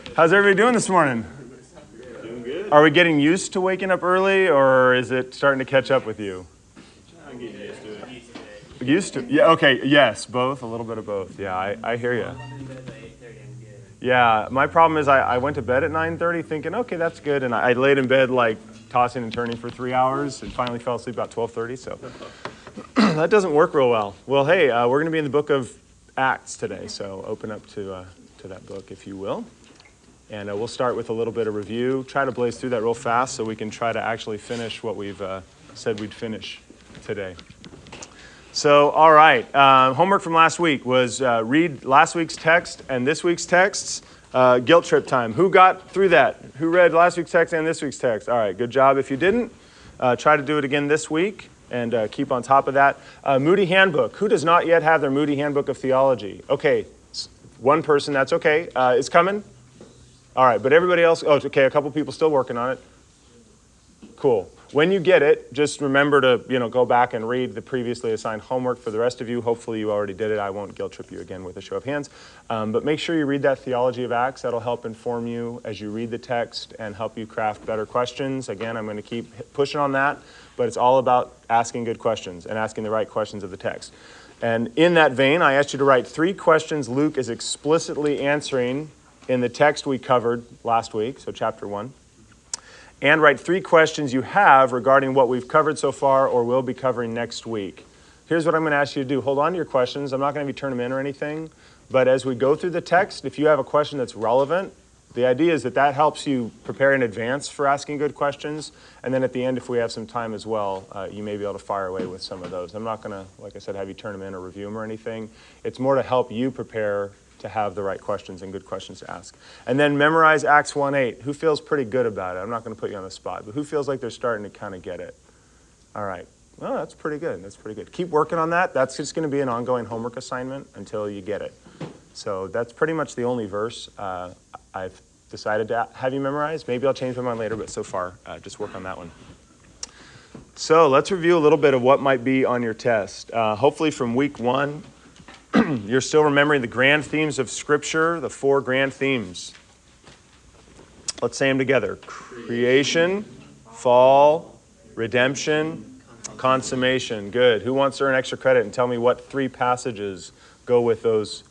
How's everybody doing this morning? Doing good. Are we getting used to waking up early, or is it starting to catch up with you? I'm getting used to it. Used to? Yeah, okay, yes, both, a little bit of both. Yeah, I hear you. Yeah, my problem is I went to bed at 9:30 thinking, okay, that's good, and I laid in bed like tossing and turning for 3 hours and finally fell asleep about 12:30, so that doesn't work real well. Well, hey, we're going to be in the book of Acts today, so open up to that book if you will. And we'll start with a little bit of review. Try to blaze through that real fast so we can try to actually finish what we've said we'd finish today. So, all right. Homework from last week was read last week's text and this week's texts. Guilt trip time. Who got through that? Who read last week's text and this week's text? All right, good job. If you didn't, try to do it again this week and keep on top of that. Moody Handbook. Who does not yet have their Moody Handbook of Theology? Okay, one person, that's okay. It's coming? All right, but everybody else, oh, okay, a couple people still working on it. Cool. When you get it, just remember to, go back and read the previously assigned homework. For the rest of you, hopefully you already did it. I won't guilt trip you again with a show of hands. But make sure you read that Theology of Acts. That'll help inform you as you read the text and help you craft better questions. Again, I'm going to keep pushing on that, but it's all about asking good questions and asking the right questions of the text. And in that vein, I asked you to write 3 questions Luke is explicitly answering in the text we covered last week, so chapter 1. And write 3 questions you have regarding what we've covered so far or will be covering next week. Here's what I'm going to ask you to do. Hold on to your questions. I'm not going to have you turn them in or anything. But as we go through the text, if you have a question that's relevant, the idea is that helps you prepare in advance for asking good questions. And then at the end, if we have some time as well, you may be able to fire away with some of those. I'm not going to, like I said, have you turn them in or review them or anything. It's more to help you prepare to have the right questions and good questions to ask. And then memorize Acts 1:8. Who feels pretty good about it? I'm not going to put you on the spot, but who feels like they're starting to kind of get it? All right. Well, that's pretty good. That's pretty good. Keep working on that. That's just going to be an ongoing homework assignment until you get it. So that's pretty much the only verse I've decided to have you memorize. Maybe I'll change my mind later, but so far, just work on that one. So let's review a little bit of what might be on your test. Hopefully from week 1, you're still remembering the grand themes of Scripture, the 4 grand themes. Let's say them together. Creation, fall, redemption, consummation. Good. Who wants to earn extra credit and tell me what 4 passages go with those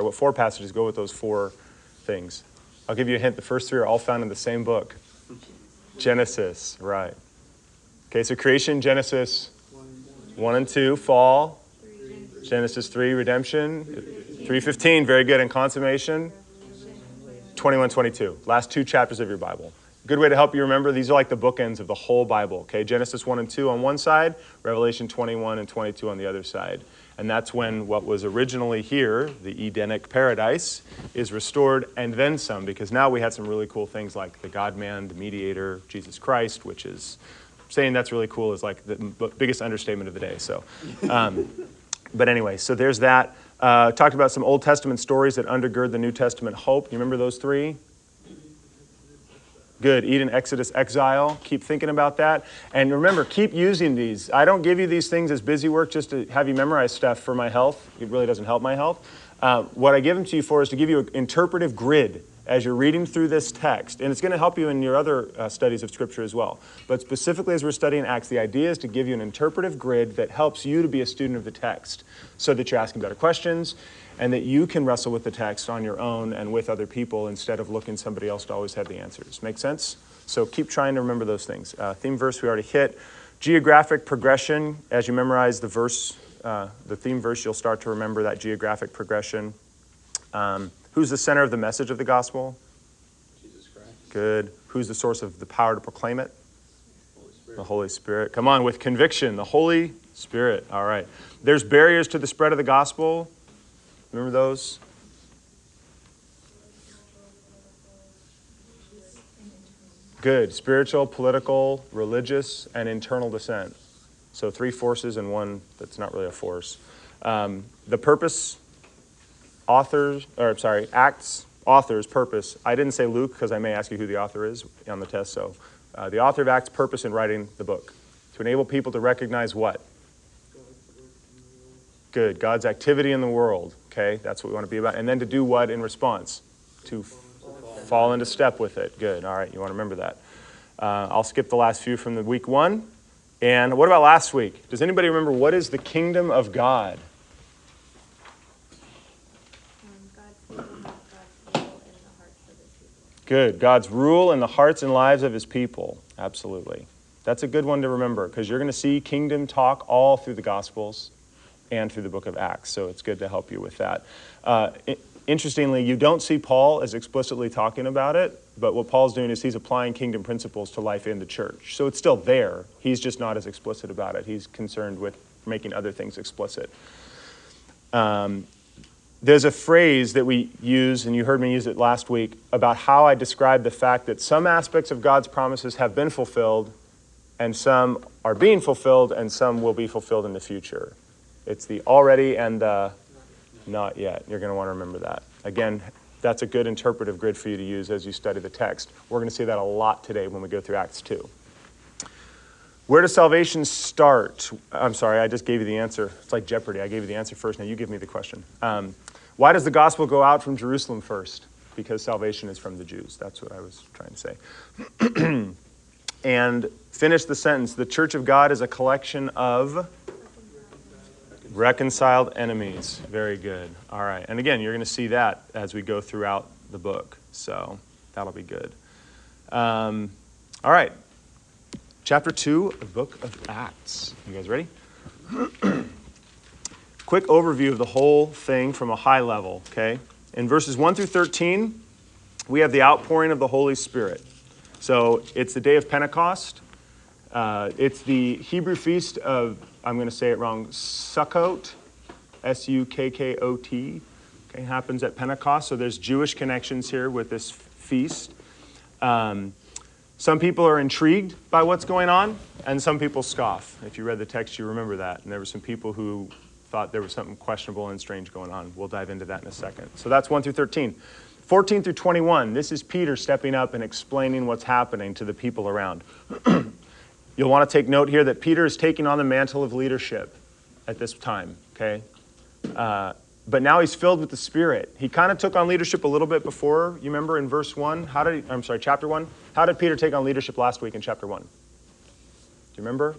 4 things? I'll give you a hint. The first 3 are all found in the same book. Genesis, right. Okay, so creation, Genesis 1 and 2, fall, Genesis 3, redemption, 3:15, very good, and consummation, 21:22, last 2 chapters of your Bible. Good way to help you remember, these are like the bookends of the whole Bible, okay? Genesis 1 and 2 on one side, Revelation 21 and 22 on the other side. And that's when what was originally here, the Edenic paradise, is restored and then some, because now we had some really cool things like the God-man, the mediator, Jesus Christ, which is, saying that's really cool is like the biggest understatement of the day, so... But anyway, so there's that. Talked about some Old Testament stories that undergird the New Testament hope. You remember those 3? Good. Eden, Exodus, exile. Keep thinking about that. And remember, keep using these. I don't give you these things as busy work just to have you memorize stuff for my health. It really doesn't help my health. What I give them to you for is to give you an interpretive grid as you're reading through this text. And it's going to help you in your other studies of Scripture as well. But specifically as we're studying Acts, the idea is to give you an interpretive grid that helps you to be a student of the text so that you're asking better questions and that you can wrestle with the text on your own and with other people instead of looking somebody else to always have the answers. Make sense? So keep trying to remember those things. Theme verse we already hit. Geographic progression. As you memorize the verse, the theme verse, you'll start to remember that geographic progression. Who's the center of the message of the gospel? Jesus Christ. Good. Who's the source of the power to proclaim it? Holy Spirit. The Holy Spirit. Come on, with conviction, the Holy Spirit. All right. There's barriers to the spread of the gospel. Remember those? Good. Spiritual, political, religious, and internal dissent. So 3 forces and one that's not really a force. The purpose... Acts, author's purpose. I didn't say Luke because I may ask you who the author is on the test. So the author of Acts' purpose in writing the book. To enable people to recognize what? Good. God's activity in the world. Okay, that's what we want to be about. And then to do what in response? To fall into step with it. Good. All right, you want to remember that. I'll skip the last few from the week one. And what about last week? Does anybody remember what is the kingdom of God? Good. God's rule in the hearts and lives of his people. Absolutely. That's a good one to remember because you're going to see kingdom talk all through the Gospels and through the book of Acts. So it's good to help you with that. Interestingly, you don't see Paul as explicitly talking about it, but what Paul's doing is he's applying kingdom principles to life in the church. So it's still there. He's just not as explicit about it. He's concerned with making other things explicit. There's a phrase that we use, and you heard me use it last week, about how I describe the fact that some aspects of God's promises have been fulfilled, and some are being fulfilled, and some will be fulfilled in the future. It's the already and the not yet. You're going to want to remember that. Again, that's a good interpretive grid for you to use as you study the text. We're going to see that a lot today when we go through Acts 2. Where does salvation start? I'm sorry, I just gave you the answer. It's like Jeopardy. I gave you the answer first. Now you give me the question. Why does the gospel go out from Jerusalem first? Because salvation is from the Jews. That's what I was trying to say. And finish the sentence. The church of God is a collection of reconciled enemies. Very good. All right. And again, you're going to see that as we go throughout the book. So that'll be good. All right. Chapter 2 of the book of Acts. You guys ready? Quick overview of the whole thing from a high level, okay? In verses 1 through 13, we have the outpouring of the Holy Spirit. So it's the day of Pentecost. It's the Hebrew feast of, I'm going to say it wrong, Sukkot, Sukkot. Okay, happens at Pentecost. So there's Jewish connections here with this feast. Some people are intrigued by what's going on, and some people scoff. If you read the text, you remember that. And there were some people who thought there was something questionable and strange going on. We'll dive into that in a second. So that's 1 through 13. 14 through 21, this is Peter stepping up and explaining what's happening to the people around. You'll want to take note here that Peter is taking on the mantle of leadership at this time, okay? But now he's filled with the Spirit. He kind of took on leadership a little bit before. You remember in verse 1? Chapter 1. How did Peter take on leadership last week in chapter 1? Do you remember?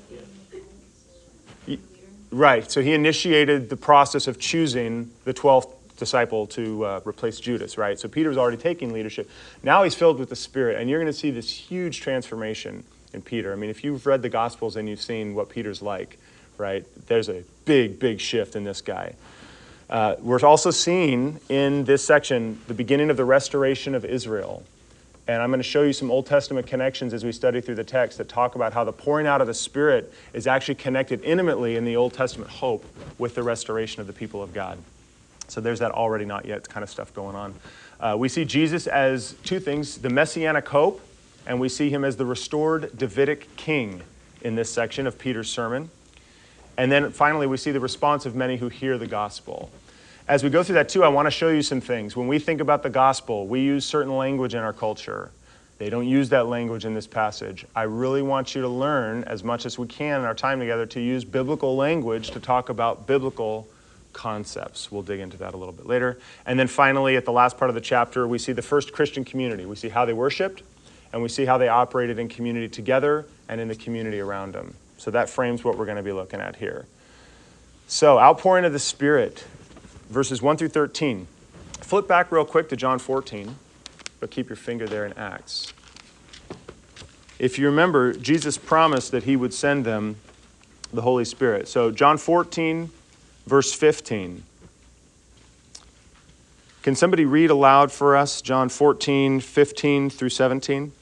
Right. So he initiated the process of choosing the 12th disciple to replace Judas, right? So Peter was already taking leadership. Now he's filled with the Spirit, and you're going to see this huge transformation in Peter. I mean, if you've read the Gospels and you've seen what Peter's like, right, there's a big, big shift in this guy. We're also seeing in this section the beginning of the restoration of Israel. And I'm going to show you some Old Testament connections as we study through the text that talk about how the pouring out of the Spirit is actually connected intimately in the Old Testament hope with the restoration of the people of God. So there's that already not yet kind of stuff going on. We see Jesus as two things, the messianic hope, and we see him as the restored Davidic king in this section of Peter's sermon. And then finally, we see the response of many who hear the gospel. As we go through that too, I want to show you some things. When we think about the gospel, we use certain language in our culture. They don't use that language in this passage. I really want you to learn as much as we can in our time together to use biblical language to talk about biblical concepts. We'll dig into that a little bit later. And then finally, at the last part of the chapter, we see the first Christian community. We see how they worshiped, and we see how they operated in community together and in the community around them. So that frames what we're going to be looking at here. So, outpouring of the Spirit, verses 1 through 13. Flip back real quick to John 14, but keep your finger there in Acts. If you remember, Jesus promised that he would send them the Holy Spirit. So John 14, verse 15. Can somebody read aloud for us John 14, 15 through 17?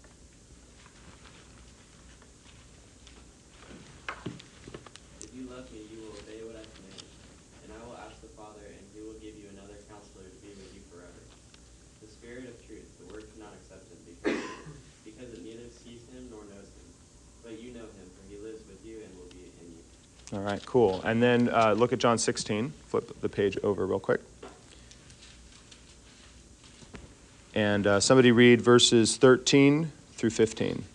All right, cool. And then look at John 16. Flip the page over real quick. And somebody read verses 13 through 15.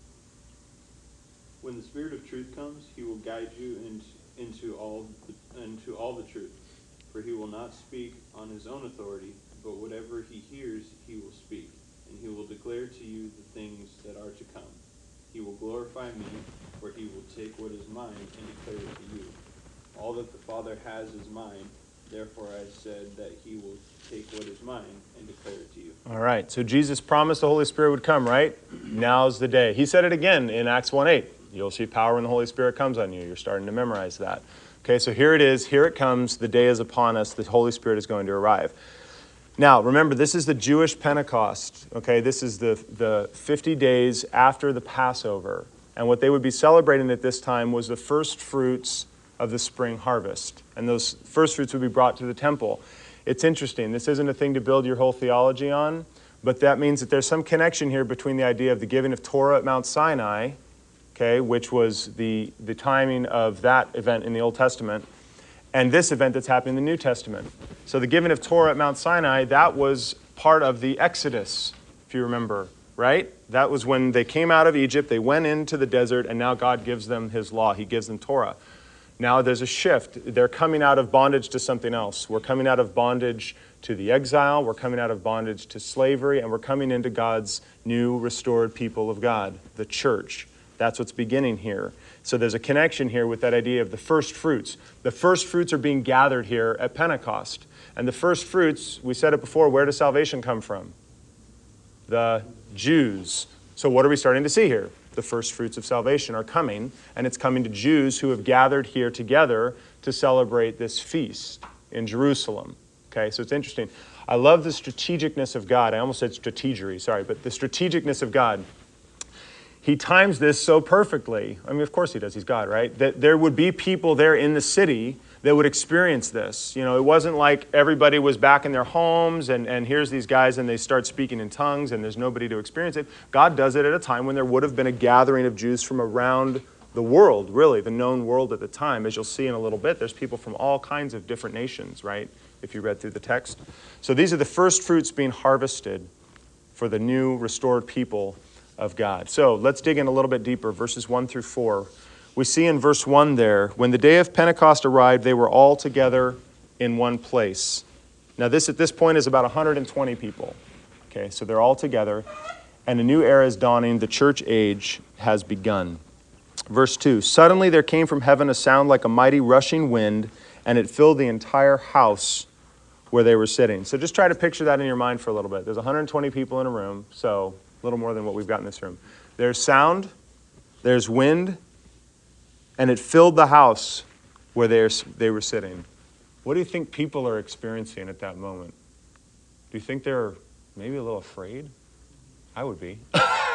When the Spirit of truth comes, he will guide you into all into all the truth. For he will not speak on his own authority, but whatever he hears he will speak, and he will declare to you the things that are to come. He will glorify me, for he will take what is mine and declare it to you. All that the Father has is mine, therefore I said that he will take what is mine and declare it to you. All right, so Jesus promised the Holy Spirit would come, right? Now's the day. He said it again in Acts 1:8. You'll see power when the Holy Spirit comes on you. You're starting to memorize that. Okay, so here it is. Here it comes. The day is upon us. The Holy Spirit is going to arrive. Now, remember, this is the Jewish Pentecost. Okay, this is the 50 days after the Passover. And what they would be celebrating at this time was the first fruits of the spring harvest. And those first fruits would be brought to the temple. It's interesting. This isn't a thing to build your whole theology on, but that means that there's some connection here between the idea of the giving of Torah at Mount Sinai, okay, which was the timing of that event in the Old Testament, and this event that's happening in the New Testament. So the giving of Torah at Mount Sinai, that was part of the Exodus, if you remember, right? That was when they came out of Egypt, they went into the desert, and now God gives them his law. He gives them Torah. Now there's a shift. They're coming out of bondage to something else. We're coming out of bondage to the exile. We're coming out of bondage to slavery. And we're coming into God's new restored people of God, the church. That's what's beginning here. So there's a connection here with that idea of the first fruits. The first fruits are being gathered here at Pentecost. And the first fruits, we said it before, where does salvation come from? The Jews. So what are we starting to see here? The first fruits of salvation are coming, and it's coming to Jews who have gathered here together to celebrate this feast in Jerusalem. Okay, so it's interesting. I love the strategicness of God. I almost said strategery, sorry, but the strategicness of God. He times this so perfectly. I mean, of course he does. He's God, right? That there would be people there in the city that would experience this. You know, it wasn't like everybody was back in their homes and here's these guys and they start speaking in tongues and there's nobody to experience it. God does it at a time when there would have been a gathering of Jews from around the world, really, the known world at the time. As you'll see in a little bit, there's people from all kinds of different nations, right? If you read through the text. So these are the first fruits being harvested for the new restored people of God. So let's dig in a little bit deeper, verses 1 through 4. We see in verse 1 there, when the day of Pentecost arrived, they were all together in one place. Now this at this point is about 120 people. Okay, so they're all together, and a new era is dawning. The church age has begun. Verse 2, suddenly there came from heaven a sound like a mighty rushing wind, and it filled the entire house where they were sitting. So just try to picture that in your mind for a little bit. There's 120 people in a room, so a little more than what we've got in this room. There's sound, there's wind, and it filled the house where they were sitting. What do you think people are experiencing at that moment? Do you think they're maybe a little afraid? I would be.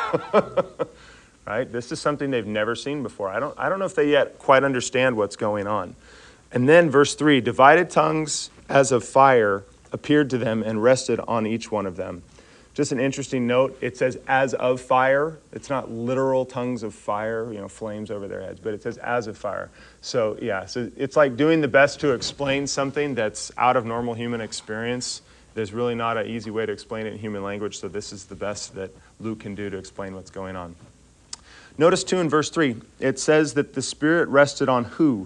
Right? This is something they've never seen before. I don't know if they yet quite understand what's going on. And then verse 3, divided tongues as of fire appeared to them and rested on each one of them. Just an interesting note, it says as of fire. It's not literal tongues of fire, flames over their heads, but it says as of fire. So yeah, so it's like doing the best to explain something that's out of normal human experience. There's really not an easy way to explain it in human language, so this is the best that Luke can do to explain what's going on. Notice too in verse 3, it says that the Spirit rested on who?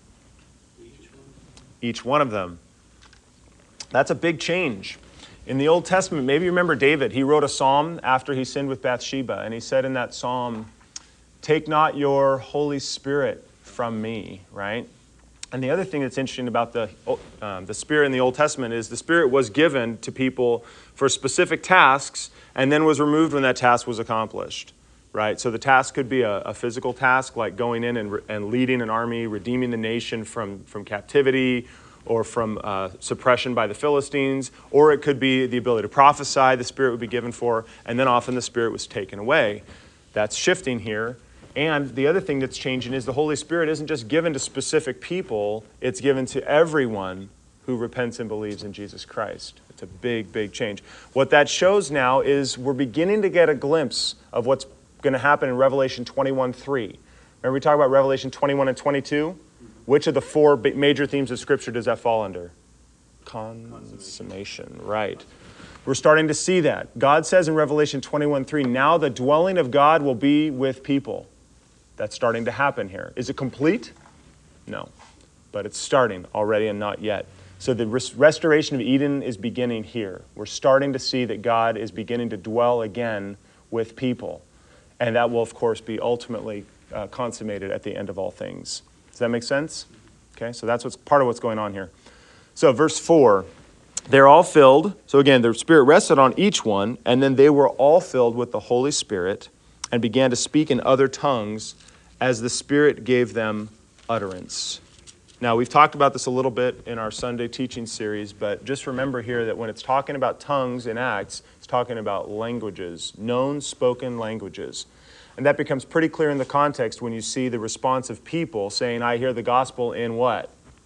Each one of them. That's a big change. In the Old Testament, maybe you remember David. He wrote a psalm after he sinned with Bathsheba, and he said in that psalm, take not your Holy Spirit from me, right? And the other thing that's interesting about the Spirit in the Old Testament is the Spirit was given to people for specific tasks and then was removed when that task was accomplished, right? So the task could be a physical task like going in and leading an army, redeeming the nation from captivity, or from suppression by the Philistines, or it could be the ability to prophesy the Spirit would be given for, and then often the Spirit was taken away. That's shifting here. And the other thing that's changing is the Holy Spirit isn't just given to specific people, it's given to everyone who repents and believes in Jesus Christ. It's a big, big change. What that shows now is we're beginning to get a glimpse of what's going to happen in Revelation 21:3. Remember we talked about Revelation 21 and 22? Which of the four major themes of Scripture does that fall under? Consummation, right. We're starting to see that. God says in Revelation 21:3, now the dwelling of God will be with people. That's starting to happen here. Is it complete? No. but it's starting already and not yet. So the restoration of Eden is beginning here. We're starting to see that God is beginning to dwell again with people. And that will, of course, be ultimately consummated at the end of all things. Does that make sense? Okay, so that's part of what's going on here. So verse 4, they're all filled. So again, the Spirit rested on each one, and then they were all filled with the Holy Spirit and began to speak in other tongues as the Spirit gave them utterance. Now, we've talked about this a little bit in our Sunday teaching series, but just remember here that when it's talking about tongues in Acts, it's talking about languages, known spoken languages. And that becomes pretty clear in the context when you see the response of people saying, I hear the gospel in what?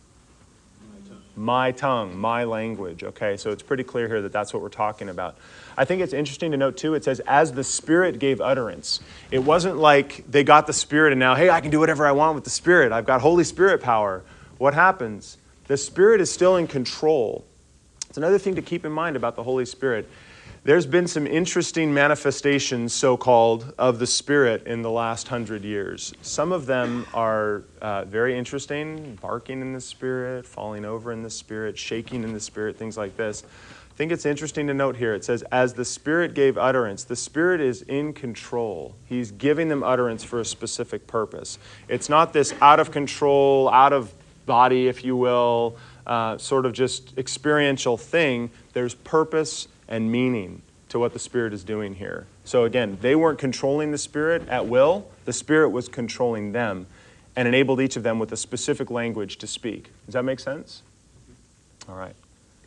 My tongue, my language. Okay, so it's pretty clear here that that's what we're talking about. I think it's interesting to note, too, it says, as the Spirit gave utterance. It wasn't like they got the Spirit and now, hey, I can do whatever I want with the Spirit. I've got Holy Spirit power. What happens? The Spirit is still in control. It's another thing to keep in mind about the Holy Spirit. There's been some interesting manifestations, so-called, of the Spirit in the last 100 years. Some of them are very interesting, barking in the Spirit, falling over in the Spirit, shaking in the Spirit, things like this. I think it's interesting to note here. It says, as the Spirit gave utterance, the Spirit is in control. He's giving them utterance for a specific purpose. It's not this out of control, out of body, if you will, sort of just experiential thing. There's purpose and meaning to what the Spirit is doing here. So again, they weren't controlling the Spirit at will. The Spirit was controlling them and enabled each of them with a specific language to speak. Does that make sense? All right.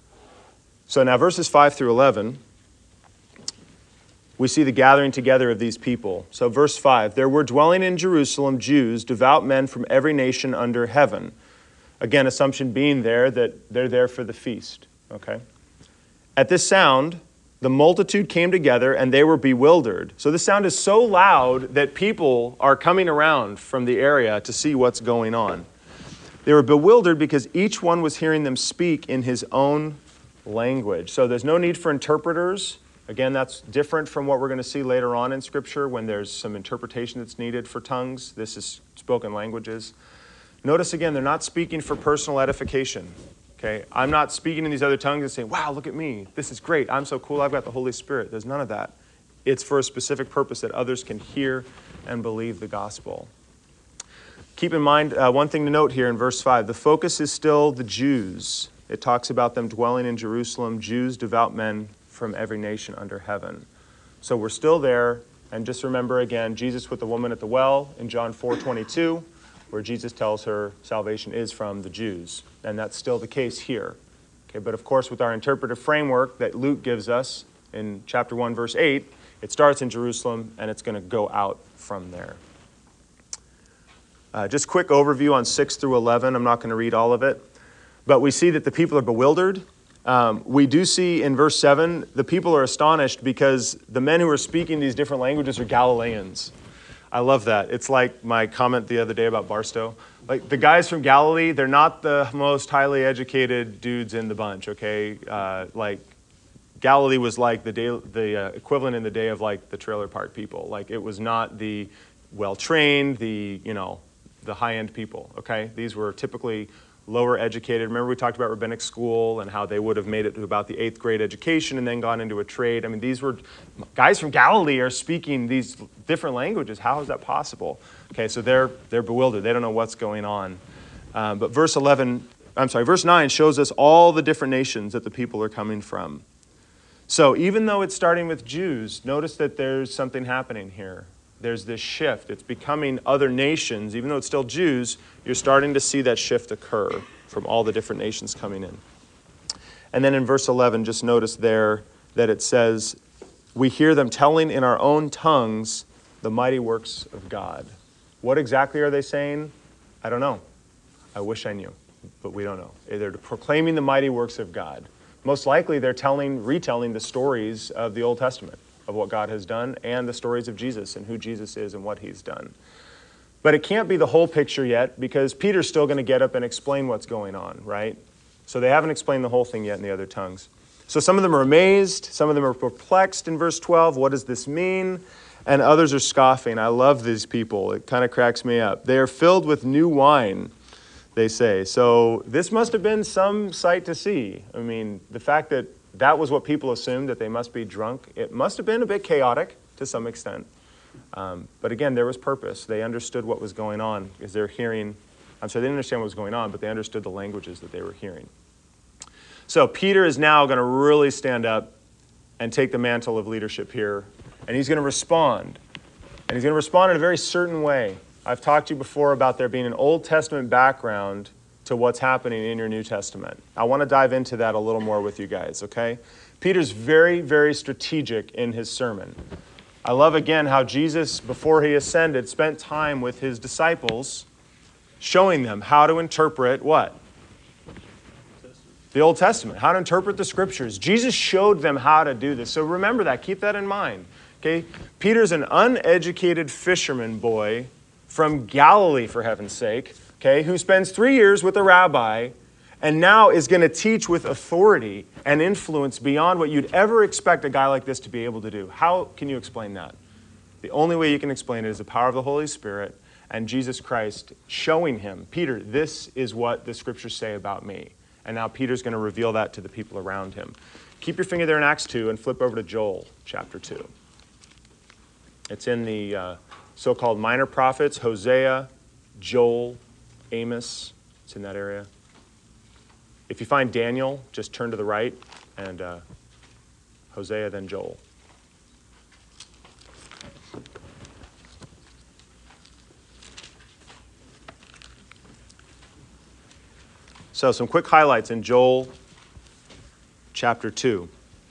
So now verses 5 through 11, we see the gathering together of these people. So verse 5, there were dwelling in Jerusalem Jews, devout men from every nation under heaven. Again, assumption being there that they're there for the feast. Okay. At this sound, the multitude came together and they were bewildered. So the sound is so loud that people are coming around from the area to see what's going on. They were bewildered because each one was hearing them speak in his own language. So there's no need for interpreters. Again, that's different from what we're going to see later on in Scripture when there's some interpretation that's needed for tongues. This is spoken languages. Notice again, they're not speaking for personal edification. Okay, I'm not speaking in these other tongues and saying, wow, look at me. This is great. I'm so cool. I've got the Holy Spirit. There's none of that. It's for a specific purpose that others can hear and believe the gospel. Keep in mind, one thing to note here in verse 5, the focus is still the Jews. It talks about them dwelling in Jerusalem, Jews, devout men from every nation under heaven. So we're still there. And just remember again, Jesus with the woman at the well in John 4:22. Where Jesus tells her salvation is from the Jews. And that's still the case here. Okay, but of course, with our interpretive framework that Luke gives us in chapter 1, verse 8, it starts in Jerusalem and it's going to go out from there. Just quick overview on 6 through 11. I'm not going to read all of it. But we see that the people are bewildered. We do see in verse 7, the people are astonished because the men who are speaking these different languages are Galileans. I love that. It's like my comment the other day about Barstow. Like the guys from Galilee, they're not the most highly educated dudes in the bunch, okay? Like Galilee was like the equivalent in the day of like the trailer park people. Like it was not the well-trained, the high-end people, okay? These were typically lower educated. Remember we talked about rabbinic school and how they would have made it to about the 8th grade education and then gone into a trade. I mean, these were guys from Galilee are speaking these different languages. How is that possible? Okay, so they're bewildered. They don't know what's going on. But verse 9 shows us all the different nations that the people are coming from. So even though it's starting with Jews, notice that there's something happening here. There's this shift. It's becoming other nations. Even though it's still Jews, you're starting to see that shift occur from all the different nations coming in. And then in verse 11, just notice there that it says, we hear them telling in our own tongues the mighty works of God. What exactly are they saying? I don't know. I wish I knew, but we don't know. They're proclaiming the mighty works of God. Most likely they're retelling the stories of the Old Testament, of what God has done, and the stories of Jesus and who Jesus is and what he's done. But it can't be the whole picture yet because Peter's still going to get up and explain what's going on, right? So they haven't explained the whole thing yet in the other tongues. So some of them are amazed, some of them are perplexed in verse 12. What does this mean? And others are scoffing. I love these people. It kind of cracks me up. They are filled with new wine. they say. So this must have been some sight to see. I mean, the fact that that was what people assumed, that they must be drunk, it must have been a bit chaotic to some extent. But again, there was purpose. They understood what was going on because they're hearing, they didn't understand what was going on, but they understood the languages that they were hearing. So Peter is now going to really stand up and take the mantle of leadership here, and he's going to respond. And he's going to respond in a very certain way. I've talked to you before about there being an Old Testament background to what's happening in your New Testament. I want to dive into that a little more with you guys, okay? Peter's very, very strategic in his sermon. I love, again, how Jesus, before he ascended, spent time with his disciples showing them how to interpret what? The Old Testament, how to interpret the Scriptures. Jesus showed them how to do this. So remember that. Keep that in mind. Okay? Peter's an uneducated fisherman boy from Galilee, for heaven's sake, okay, who spends 3 years with a rabbi and now is going to teach with authority and influence beyond what you'd ever expect a guy like this to be able to do. How can you explain that? The only way you can explain it is the power of the Holy Spirit and Jesus Christ showing him, Peter, this is what the Scriptures say about me. And now Peter's going to reveal that to the people around him. Keep your finger there in Acts 2 and flip over to Joel chapter 2. It's in the so-called minor prophets, Hosea, Joel, Amos. It's in that area. If you find Daniel, just turn to the right, and Hosea, then Joel. So some quick highlights in Joel chapter 2.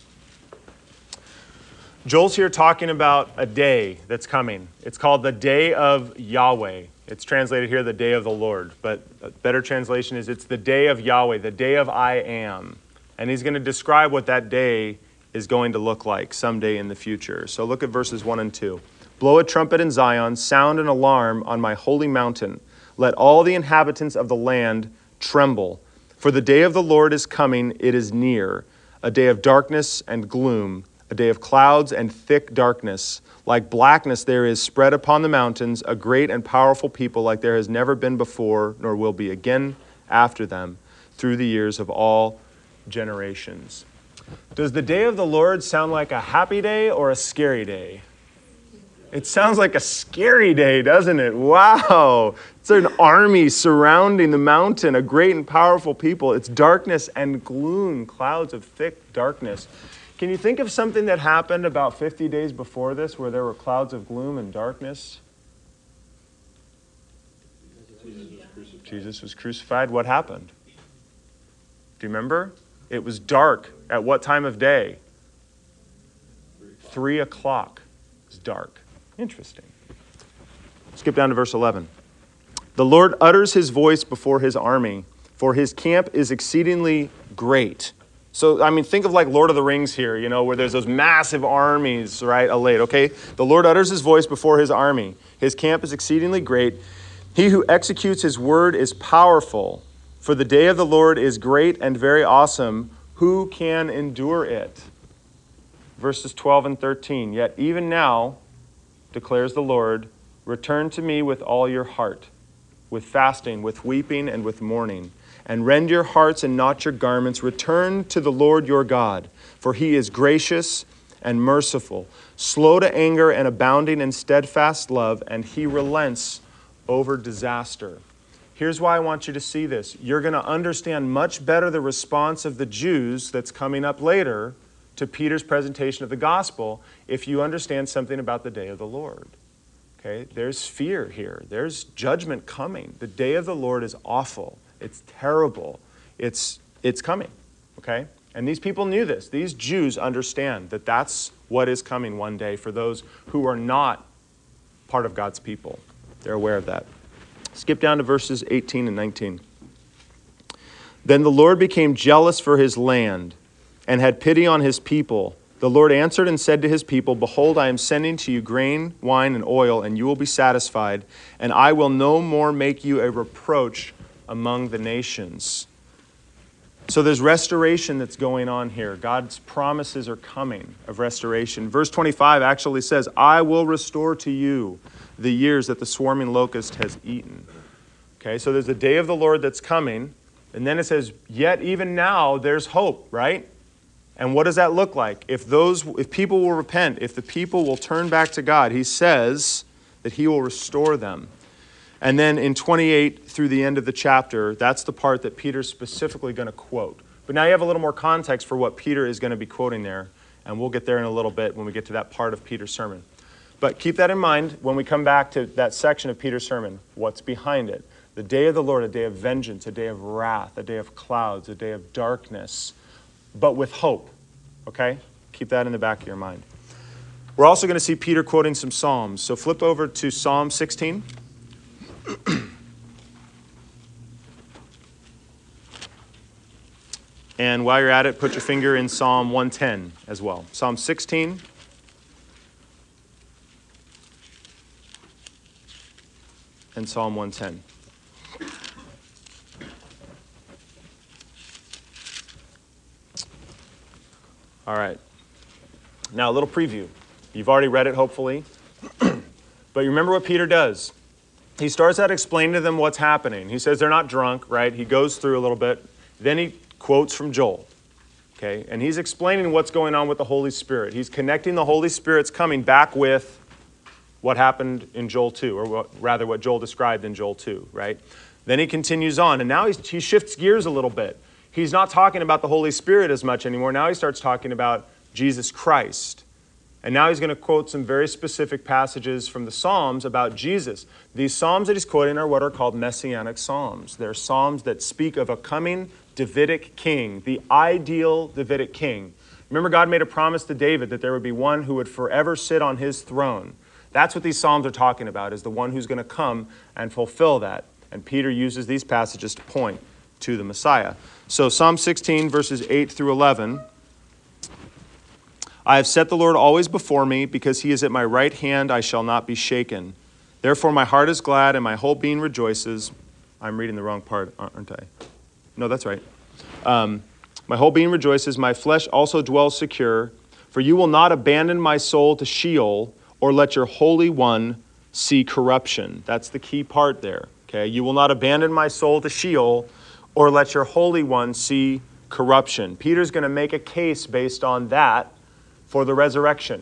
Joel's here talking about a day that's coming. It's called the day of Yahweh. It's translated here the day of the Lord, but a better translation is it's the day of Yahweh, the day of I am. And he's going to describe what that day is going to look like someday in the future. So look at verses 1 and 2. Blow a trumpet in Zion, sound an alarm on my holy mountain. Let all the inhabitants of the land tremble. For the day of the Lord is coming, it is near, a day of darkness and gloom, a day of clouds and thick darkness. Like blackness there is spread upon the mountains, a great and powerful people like there has never been before, nor will be again after them, through the years of all generations. Does the day of the Lord sound like a happy day or a scary day? It sounds like a scary day, doesn't it? Wow. It's an army surrounding the mountain, a great and powerful people. It's darkness and gloom, clouds of thick darkness. Can you think of something that happened about 50 days before this where there were clouds of gloom and darkness? Jesus was crucified. What happened? Do you remember? It was dark. At what time of day? 3 o'clock. It was dark. Interesting. Skip down to verse 11. The Lord utters his voice before his army, for his camp is exceedingly great. So, I mean, think of like Lord of the Rings here, you know, where there's those massive armies, right, allayed, okay? The Lord utters his voice before his army. His camp is exceedingly great. He who executes his word is powerful. For the day of the Lord is great and very awesome. Who can endure it? Verses 12 and 13. Yet even now, declares the Lord, return to me with all your heart, with fasting, with weeping, and with mourning. And rend your hearts and not your garments. Return to the Lord your God, for he is gracious and merciful, slow to anger and abounding in steadfast love, and he relents over disaster. Here's why I want you to see this. You're going to understand much better the response of the Jews that's coming up later to Peter's presentation of the gospel if you understand something about the day of the Lord. Okay? There's fear here. There's judgment coming. The day of the Lord is awful. It's terrible. It's coming. Okay? And these people knew this. These Jews understand that that's what is coming one day for those who are not part of God's people. They're aware of that. Skip down to verses 18 and 19. Then the Lord became jealous for his land and had pity on his people. The Lord answered and said to his people, behold, I am sending to you grain, wine, and oil, and you will be satisfied, and I will no more make you a reproach among the nations. So there's restoration that's going on here. God's promises are coming of restoration. Verse 25 actually says, I will restore to you the years that the swarming locust has eaten. Okay, so there's the day of the Lord that's coming. And then it says, yet even now there's hope, right? And what does that look like? If people will repent, if the people will turn back to God, he says that he will restore them. And then in 28 through the end of the chapter, that's the part that Peter's specifically going to quote. But now you have a little more context for what Peter is going to be quoting there. And we'll get there in a little bit when we get to that part of Peter's sermon. But keep that in mind when we come back to that section of Peter's sermon. What's behind it? The day of the Lord, a day of vengeance, a day of wrath, a day of clouds, a day of darkness, but with hope. Okay? Keep that in the back of your mind. We're also going to see Peter quoting some Psalms. So flip over to Psalm 16. And while you're at it, put your finger in Psalm 110 as well. Psalm 16. And Psalm 110. All right. Now, a little preview. You've already read it, hopefully. But you remember what Peter does. He starts out explaining to them what's happening. He says they're not drunk, right? He goes through a little bit. Then he quotes from Joel. Okay? And he's explaining what's going on with the Holy Spirit. He's connecting the Holy Spirit's coming back with what happened in Joel 2, or what Joel described in Joel 2, right? Then he continues on. And now he shifts gears a little bit. He's not talking about the Holy Spirit as much anymore. Now he starts talking about Jesus Christ. And now he's going to quote some very specific passages from the Psalms about Jesus. These Psalms that he's quoting are what are called Messianic Psalms. They're Psalms that speak of a coming Davidic king, the ideal Davidic king. Remember, God made a promise to David that there would be one who would forever sit on his throne. That's what these Psalms are talking about, is the one who's going to come and fulfill that. And Peter uses these passages to point to the Messiah. So Psalm 16, verses 8 through 11. I have set the Lord always before me, because he is at my right hand, I shall not be shaken. Therefore my heart is glad, and my whole being rejoices. I'm reading the wrong part, aren't I? No, that's right. My whole being rejoices, my flesh also dwells secure, for you will not abandon my soul to Sheol, or let your Holy One see corruption. That's the key part there. Okay, you will not abandon my soul to Sheol, or let your Holy One see corruption. Peter's going to make a case based on that for the resurrection.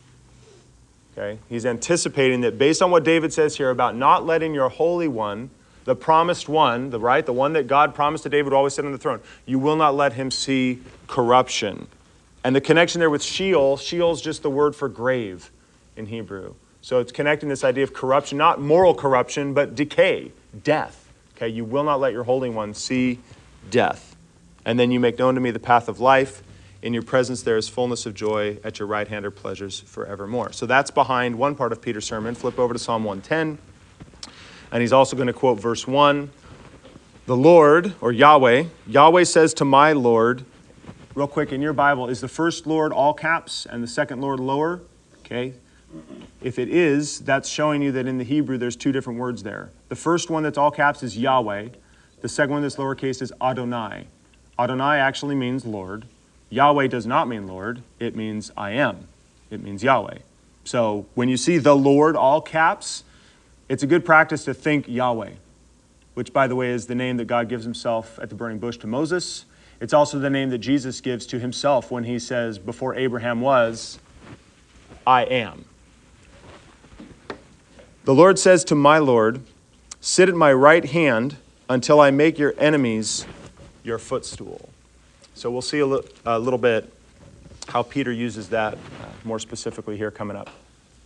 Okay, he's anticipating that based on what David says here about not letting your Holy One, the promised one, the one that God promised to David would always sit on the throne, you will not let him see corruption. And the connection there with Sheol is just the word for grave in Hebrew. So it's connecting this idea of corruption, not moral corruption, but decay, death. Okay, you will not let your Holy One see death. And then you make known to me the path of life. In your presence there is fullness of joy. At your right hand are pleasures forevermore. So that's behind one part of Peter's sermon. Flip over to Psalm 110. And he's also going to quote verse 1. The Lord, or Yahweh says to my Lord, real quick, in your Bible, is the first Lord all caps and the second Lord lower? Okay. If it is, that's showing you that in the Hebrew there's two different words there. The first one that's all caps is Yahweh. The second one that's lowercase is Adonai. Adonai actually means Lord. Yahweh does not mean Lord. It means I am. It means Yahweh. So when you see the Lord all caps, it's a good practice to think Yahweh, which, by the way, is the name that God gives himself at the burning bush to Moses. It's also the name that Jesus gives to himself when he says, before Abraham was, I am. The Lord says to my Lord, sit at my right hand until I make your enemies your footstool. So we'll see a little bit how Peter uses that more specifically here coming up.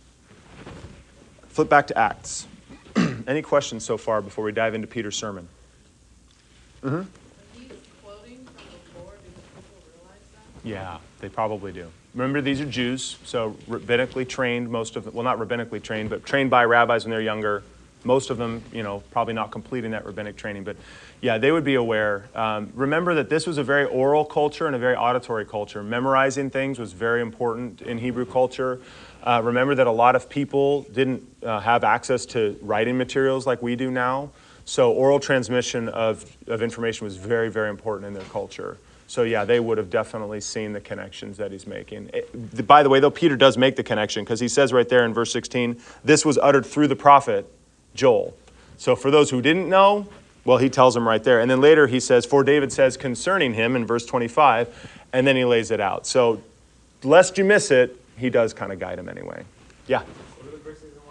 Flip back to Acts. Any questions so far before we dive into Peter's sermon? Mm-hmm. He's quoting from the Lord. Do people realize that? Yeah, they probably do. Remember, these are Jews, so rabbinically trained, most of them, well, not rabbinically trained, but trained by rabbis when they're younger. Most of them, probably not completing that rabbinic training, but yeah, they would be aware. Remember that this was a very oral culture and a very auditory culture. Memorizing things was very important in Hebrew culture. Remember that a lot of people didn't have access to writing materials like we do now. So oral transmission of information was very, very important in their culture. So yeah, they would have definitely seen the connections that he's making. By the way, though, Peter does make the connection because he says right there in verse 16, this was uttered through the prophet Joel. So for those who didn't know, well, he tells them right there. And then later he says, for David says concerning him in verse 25, and then he lays it out. So lest you miss it, he does kind of guide him anyway. Yeah? What are the verses in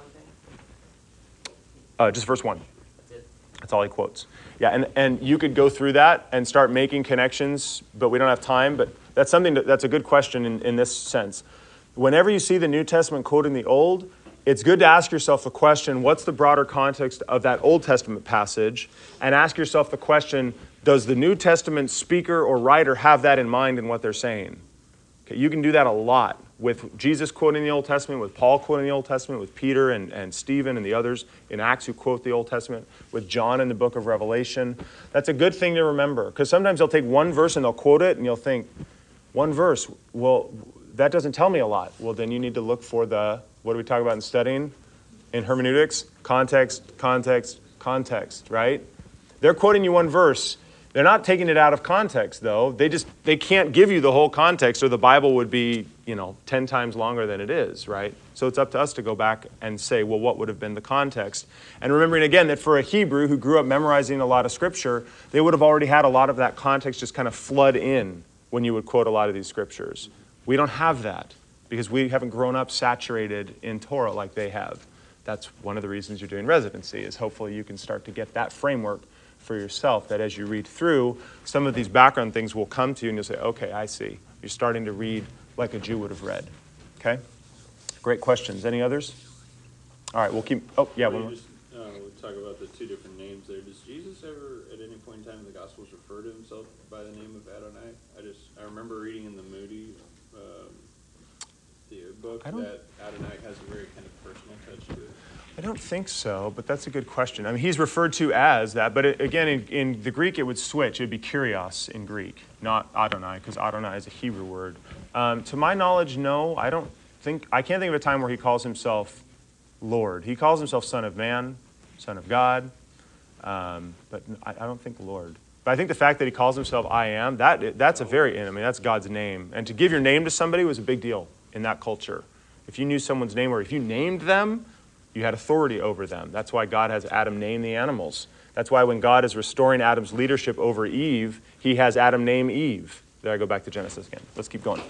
1:10? Just verse 1. That's it. That's all he quotes. Yeah, and you could go through that and start making connections, but we don't have time. But that's that's a good question in this sense. Whenever you see the New Testament quoting the Old, it's good to ask yourself the question, what's the broader context of that Old Testament passage? And ask yourself the question, does the New Testament speaker or writer have that in mind in what they're saying? Okay, you can do that a lot with Jesus quoting the Old Testament, with Paul quoting the Old Testament, with Peter and Stephen and the others in Acts who quote the Old Testament, with John in the book of Revelation. That's a good thing to remember, because sometimes they'll take one verse and they'll quote it and you'll think, one verse, well, that doesn't tell me a lot. Well, then you need to look for what do we talk about in studying? In hermeneutics? Context, context, context, right? They're quoting you one verse. They're not taking it out of context, though. They can't give you the whole context, or the Bible would be, 10 times longer than it is, right? So it's up to us to go back and say, well, what would have been the context? And remembering again that for a Hebrew who grew up memorizing a lot of Scripture, they would have already had a lot of that context just kind of flood in when you would quote a lot of these Scriptures. We don't have that because we haven't grown up saturated in Torah like they have. That's one of the reasons you're doing residency, is hopefully you can start to get that framework for yourself, that as you read through, some of these background things will come to you and you'll say, okay, I see. You're starting to read like a Jew would have read. Okay? Great questions. Any others? All right, we'll keep, one more. We'll talk about the two different names there. Does Jesus ever, at any point in time in the Gospels, refer to himself by the name of Adonai? I remember reading in the Moody the book that Adonai has a very kind of personal touch to it. I don't think so, but that's a good question. I mean, he's referred to as that, but again, in the Greek, it would switch. It would be Kyrios in Greek, not Adonai, because Adonai is a Hebrew word. To my knowledge, no, I can't think of a time where he calls himself Lord. He calls himself Son of Man, Son of God, but I don't think Lord. But I think the fact that he calls himself I Am, that's that's God's name. And to give your name to somebody was a big deal in that culture. If you knew someone's name, or if you named them, you had authority over them. That's why God has Adam name the animals. That's why when God is restoring Adam's leadership over Eve, he has Adam name Eve. There I go back to Genesis again. Let's keep going.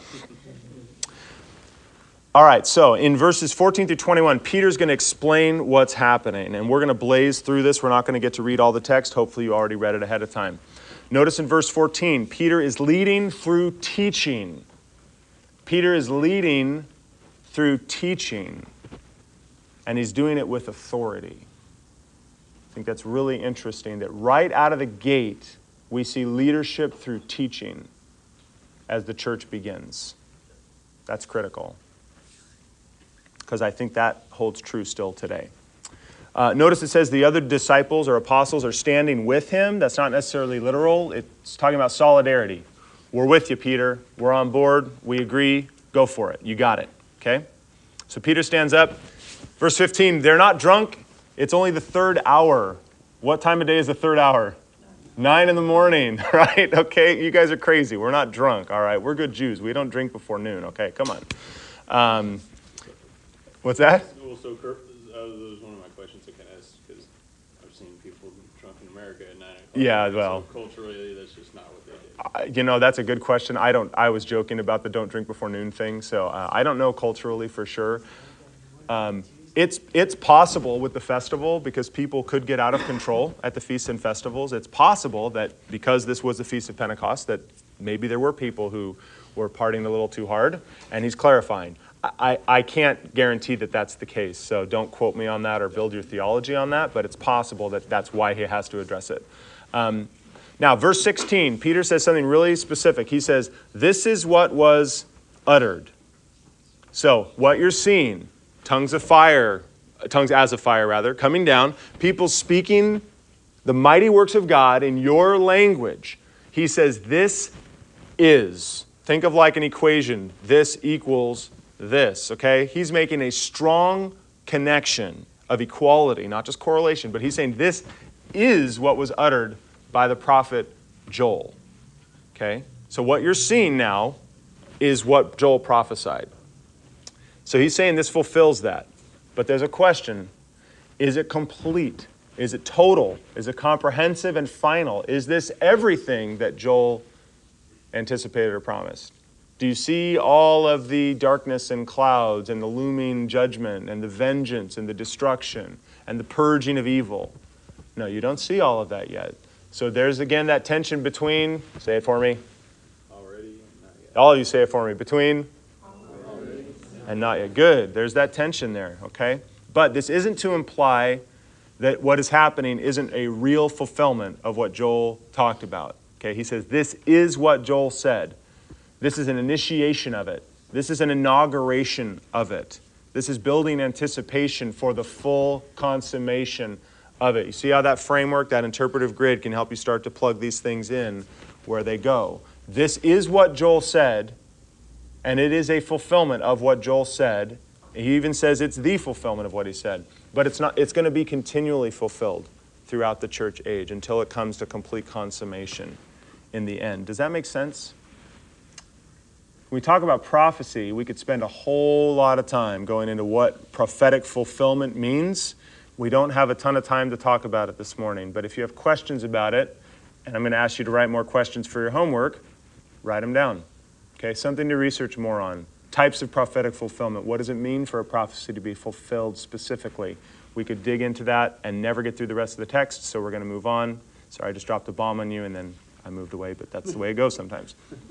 All right, so in verses 14 through 21, Peter's going to explain what's happening. And we're going to blaze through this. We're not going to get to read all the text. Hopefully you already read it ahead of time. Notice in verse 14, Peter is leading through teaching. Peter is leading through teaching. And he's doing it with authority. I think that's really interesting that right out of the gate, we see leadership through teaching as the church begins. That's critical, because I think that holds true still today. Notice it says the other disciples or apostles are standing with him. That's not necessarily literal. It's talking about solidarity. We're with you, Peter. We're on board. We agree. Go for it. You got it. Okay? So Peter stands up. Verse 15, they're not drunk. It's only the third hour. What time of day is the third hour? 9 in the morning, right? Okay, you guys are crazy. We're not drunk, all right? We're good Jews. We don't drink before noon, okay? Come on. What's that? Well, so that was one of my questions I can ask, because I've seen people drunk in America at 9 o'clock. Yeah, well. So culturally, that's just not what they do. That's a good question. I was joking about the don't drink before noon thing, so I don't know culturally for sure. It's possible with the festival, because people could get out of control at the feasts and festivals. It's possible that because this was the Feast of Pentecost, that maybe there were people who were partying a little too hard, and he's clarifying. I can't guarantee that that's the case, so don't quote me on that or build your theology on that, but it's possible that that's why he has to address it. Now, verse 16, Peter says something really specific. He says, this is what was uttered. So, what you're seeing, tongues as a fire, coming down, people speaking the mighty works of God in your language. He says, this is. Think of like an equation. This equals this, okay? He's making a strong connection of equality, not just correlation, but he's saying this is what was uttered by the prophet Joel, okay? So what you're seeing now is what Joel prophesied. So he's saying this fulfills that. But there's a question. Is it complete? Is it total? Is it comprehensive and final? Is this everything that Joel anticipated or promised? Do you see all of the darkness and clouds and the looming judgment and the vengeance and the destruction and the purging of evil? No, you don't see all of that yet. So there's again that tension between, say it for me. Already and not yet. All of you say it for me. Between and not yet. Good. There's that tension there, okay? But this isn't to imply that what is happening isn't a real fulfillment of what Joel talked about. Okay, he says this is what Joel said. This is an initiation of it. This is an inauguration of it. This is building anticipation for the full consummation of it. You see how that framework, that interpretive grid can help you start to plug these things in where they go. This is what Joel said, and it is a fulfillment of what Joel said. He even says it's the fulfillment of what he said. But it's not. It's going to be continually fulfilled throughout the church age until it comes to complete consummation in the end. Does that make sense? When we talk about prophecy, we could spend a whole lot of time going into what prophetic fulfillment means. We don't have a ton of time to talk about it this morning, but if you have questions about it, and I'm going to ask you to write more questions for your homework, write them down. Okay, something to research more on. Types of prophetic fulfillment. What does it mean for a prophecy to be fulfilled specifically? We could dig into that and never get through the rest of the text, so we're going to move on. Sorry, I just dropped a bomb on you and then I moved away, but that's the way it goes sometimes.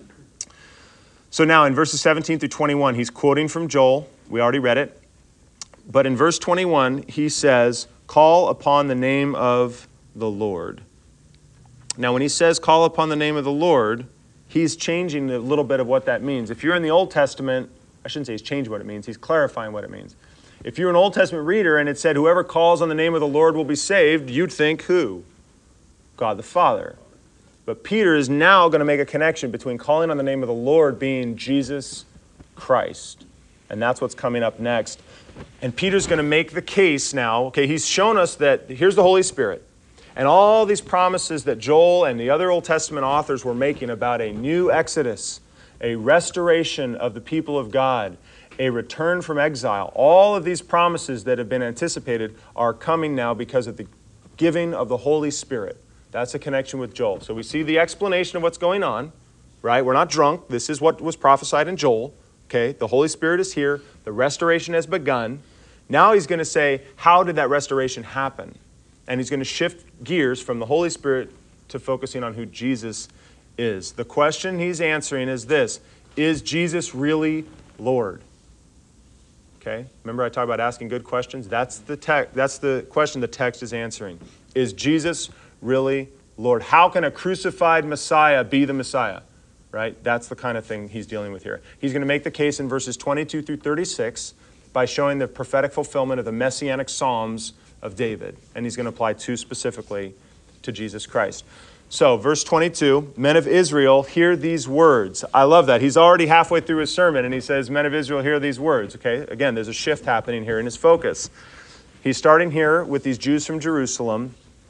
So now in verses 17 through 21, he's quoting from Joel. We already read it. But in verse 21, he says, call upon the name of the Lord. Now when he says call upon the name of the Lord, he's changing a little bit of what that means. If you're in the Old Testament, I shouldn't say he's changing what it means, he's clarifying what it means. If you're an Old Testament reader and it said whoever calls on the name of the Lord will be saved, you'd think who? God the Father. But Peter is now going to make a connection between calling on the name of the Lord being Jesus Christ. And that's what's coming up next. And Peter's going to make the case now. Okay, he's shown us that here's the Holy Spirit. And all these promises that Joel and the other Old Testament authors were making about a new Exodus, a restoration of the people of God, a return from exile, all of these promises that have been anticipated are coming now because of the giving of the Holy Spirit. That's a connection with Joel. So we see the explanation of what's going on, right? We're not drunk. This is what was prophesied in Joel. Okay, the Holy Spirit is here. The restoration has begun. Now he's going to say, how did that restoration happen? And he's going to shift gears from the Holy Spirit to focusing on who Jesus is. The question he's answering is this: is Jesus really Lord? Okay, remember I talked about asking good questions? That's the question the text is answering. Is Jesus really Lord? How can a crucified Messiah be the Messiah? Right? That's the kind of thing he's dealing with here. He's going to make the case in verses 22 through 36 by showing the prophetic fulfillment of the messianic psalms of David. And he's going to apply two specifically to Jesus Christ. So, verse 22, men of Israel, hear these words. I love that. He's already halfway through his sermon and he says, men of Israel, hear these words. Okay, again, there's a shift happening here in his focus. He's starting here with these Jews from Jerusalem.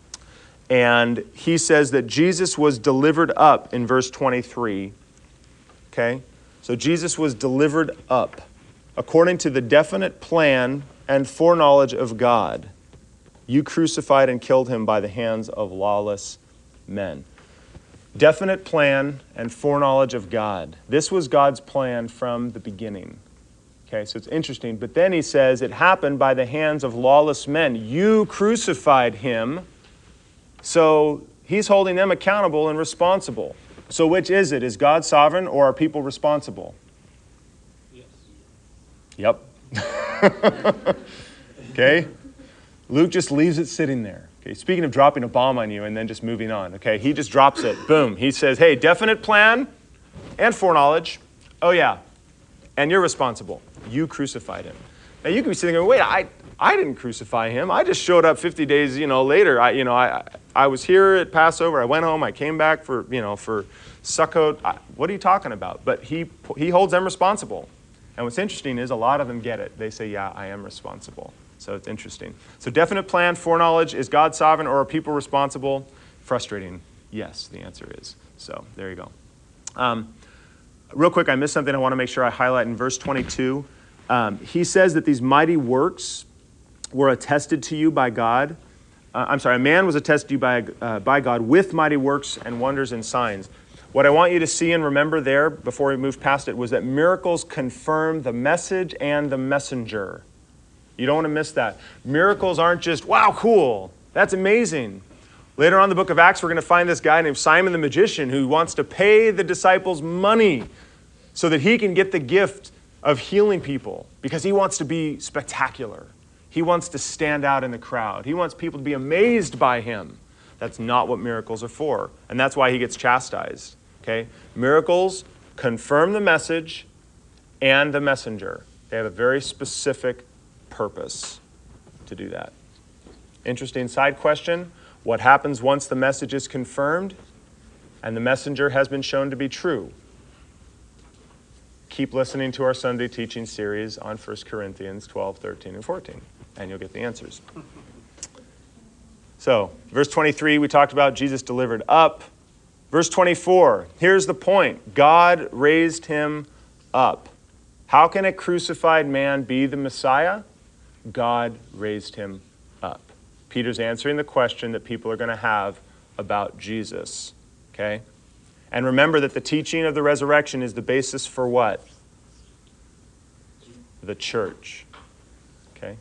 And he says that Jesus was delivered up in verse 23. Okay? So Jesus was delivered up according to the definite plan and foreknowledge of God. You crucified and killed him by the hands of lawless men. Definite plan and foreknowledge of God. This was God's plan from the beginning. Okay, so it's interesting. But then he says it happened by the hands of lawless men. You crucified him. So he's holding them accountable and responsible. So which is it? Is God sovereign or are people responsible? Yes. Yep. Okay? Luke just leaves it sitting there. Okay, speaking of dropping a bomb on you and then just moving on. Okay, he just drops it. Boom. He says, hey, definite plan and foreknowledge. Oh yeah. And you're responsible. You crucified him. Now you can be sitting there, wait, I didn't crucify him. I just showed up 50 days, later. I was here at Passover. I went home. I came back for Sukkot. What are you talking about? But he holds them responsible. And what's interesting is a lot of them get it. They say, yeah, I am responsible. So it's interesting. So definite plan, foreknowledge. Is God sovereign or are people responsible? Frustrating. Yes, the answer is. So there you go. Real quick, I missed something I want to make sure I highlight in verse 22. He says that these mighty works were attested to you by God. a man was attested to you by God with mighty works and wonders and signs. What I want you to see and remember there before we move past it was that miracles confirm the message and the messenger. You don't want to miss that. Miracles aren't just, wow, cool. That's amazing. Later on in the book of Acts, we're going to find this guy named Simon the magician who wants to pay the disciples money so that he can get the gift of healing people because he wants to be spectacular. He wants to stand out in the crowd. He wants people to be amazed by him. That's not what miracles are for. And that's why he gets chastised. Okay? Miracles confirm the message and the messenger. They have a very specific purpose to do that. Interesting side question. What happens once the message is confirmed and the messenger has been shown to be true? Keep listening to our Sunday teaching series on 1 Corinthians 12, 13, and 14, and you'll get the answers. So, verse 23, we talked about Jesus delivered up. Verse 24, here's the point. God raised him up. How can a crucified man be the Messiah? God raised him up. Peter's answering the question that people are going to have about Jesus. Okay? And remember that the teaching of the resurrection is the basis for what? The church. Okay?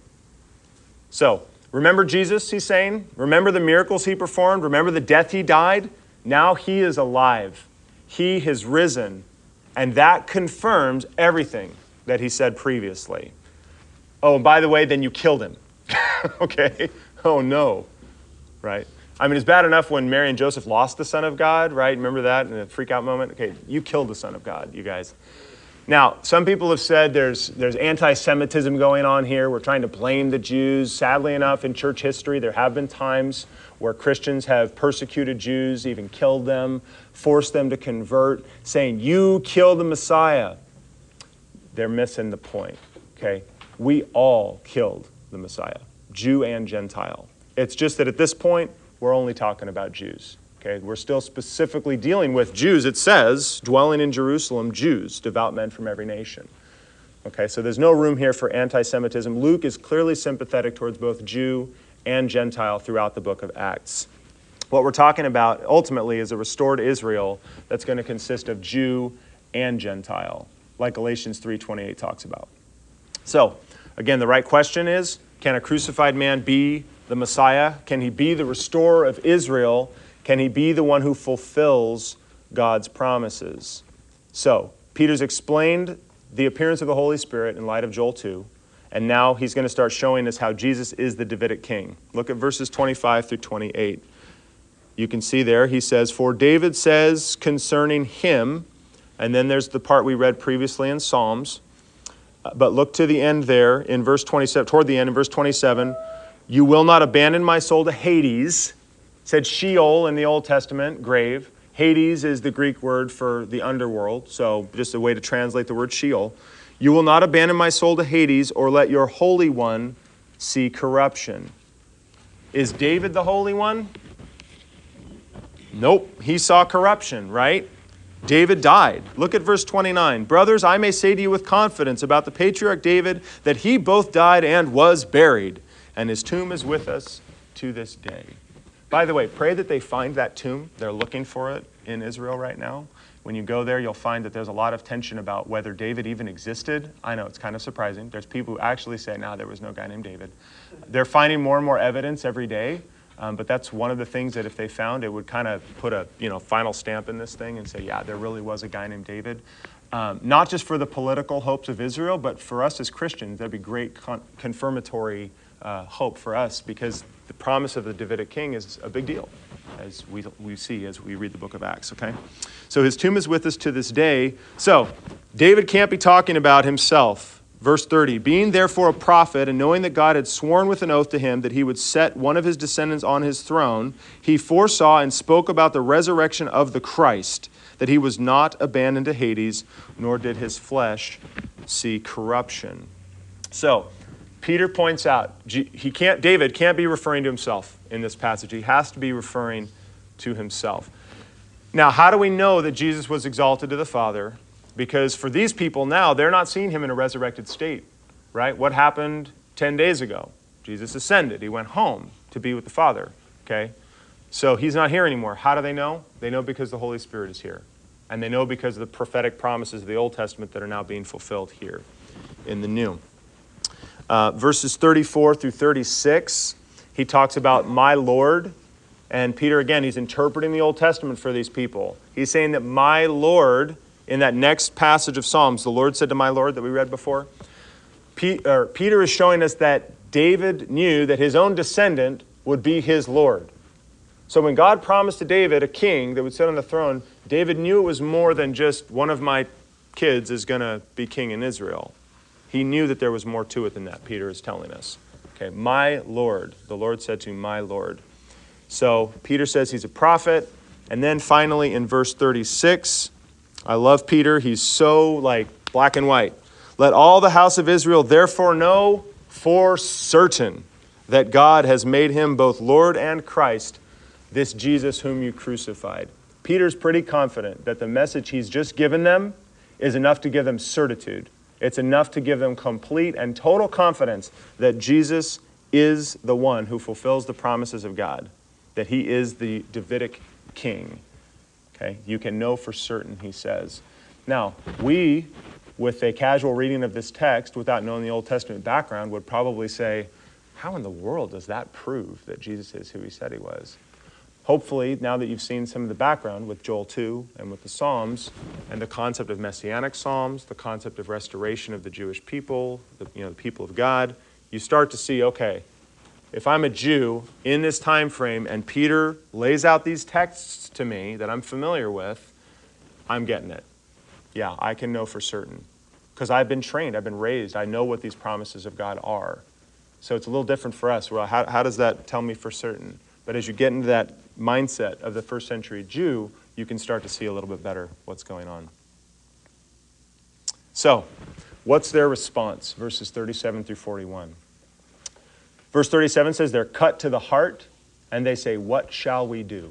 So, remember Jesus, he's saying? Remember the miracles he performed? Remember the death he died? Now he is alive. He has risen. And that confirms everything that he said previously. Oh, and by the way, then you killed him. Okay? Oh, no. Right? I mean, it's bad enough when Mary and Joseph lost the Son of God, right? Remember that in the freak out moment? Okay, you killed the Son of God, you guys. Now, some people have said there's anti-Semitism going on here. We're trying to blame the Jews. Sadly enough, in church history, there have been times where Christians have persecuted Jews, even killed them, forced them to convert, saying, you killed the Messiah. They're missing the point, okay? We all killed the Messiah, Jew and Gentile. It's just that at this point, we're only talking about Jews. Okay, we're still specifically dealing with Jews. It says, dwelling in Jerusalem, Jews, devout men from every nation. Okay, so there's no room here for anti-Semitism. Luke is clearly sympathetic towards both Jew and Gentile throughout the book of Acts. What we're talking about ultimately is a restored Israel that's going to consist of Jew and Gentile, like Galatians 3:28 talks about. So, again, the right question is, can a crucified man be the Messiah? Can he be the restorer of Israel? Can he be the one who fulfills God's promises? So, Peter's explained the appearance of the Holy Spirit in light of Joel 2, and now he's going to start showing us how Jesus is the Davidic king. Look at verses 25 through 28. You can see there, he says, for David says concerning him, and then there's the part we read previously in Psalms, but look to the end there in verse 27, toward the end in verse 27, you will not abandon my soul to Hades. It said Sheol in the Old Testament, grave. Hades is the Greek word for the underworld, so just a way to translate the word Sheol. You will not abandon my soul to Hades or let your Holy One see corruption. Is David the Holy One? Nope, he saw corruption, right? David died. Look at verse 29. Brothers, I may say to you with confidence about the patriarch David that he both died and was buried, and his tomb is with us to this day. By the way, pray that they find that tomb. They're looking for it in Israel right now. When you go there, you'll find that there's a lot of tension about whether David even existed. I know, it's kind of surprising. There's people who actually say, no, there was no guy named David. They're finding more and more evidence every day. But that's one of the things that if they found, it would kind of put a final stamp in this thing and say, yeah, there really was a guy named David. Not just for the political hopes of Israel, but for us as Christians, that'd be great confirmatory hope for us, because the promise of the Davidic king is a big deal, as we see as we read the book of Acts, okay? So his tomb is with us to this day. So David can't be talking about himself. Verse 30, being therefore a prophet, and knowing that God had sworn with an oath to him that he would set one of his descendants on his throne, he foresaw and spoke about the resurrection of the Christ, that he was not abandoned to Hades, nor did his flesh see corruption. So, Peter points out, David can't be referring to himself in this passage. He has to be referring to himself. Now, how do we know that Jesus was exalted to the Father? Because for these people now, they're not seeing him in a resurrected state, right? What happened 10 days ago? Jesus ascended. He went home. to be with the Father, okay? So he's not here anymore. How do they know? They know because the Holy Spirit is here. And they know because of the prophetic promises of the Old Testament that are now being fulfilled here in the New. Verses 34 through 36, he talks about my Lord. And Peter, again, he's interpreting the Old Testament for these people. He's saying that my Lord, in that next passage of Psalms, the Lord said to my Lord that we read before, Peter is showing us that David knew that his own descendant would be his Lord. So when God promised to David a king that would sit on the throne, David knew it was more than just one of my kids is going to be king in Israel. He knew that there was more to it than that, Peter is telling us. Okay, my Lord, the Lord said to my Lord. So Peter says he's a prophet. And then finally in verse 36, I love Peter. He's so like black and white. Let all the house of Israel therefore know for certain that God has made him both Lord and Christ, this Jesus whom you crucified. Peter's pretty confident that the message he's just given them is enough to give them certitude. It's enough to give them complete and total confidence that Jesus is the one who fulfills the promises of God, that he is the Davidic king. Okay, you can know for certain, he says. Now, we, with a casual reading of this text, without knowing the Old Testament background, would probably say, how in the world does that prove that Jesus is who he said he was? Hopefully, now that you've seen some of the background with Joel 2 and with the Psalms, and the concept of messianic psalms, the concept of restoration of the Jewish people, the people of God, you start to see, okay, if I'm a Jew in this time frame and Peter lays out these texts to me that I'm familiar with, I'm getting it. Yeah, I can know for certain. Because I've been trained, I've been raised, I know what these promises of God are. So it's a little different for us. Well, how does that tell me for certain? But as you get into that mindset of the first century Jew, you can start to see a little bit better what's going on. So, what's their response? Verses 37 through 41. Verse 37 says they're cut to the heart and they say, what shall we do?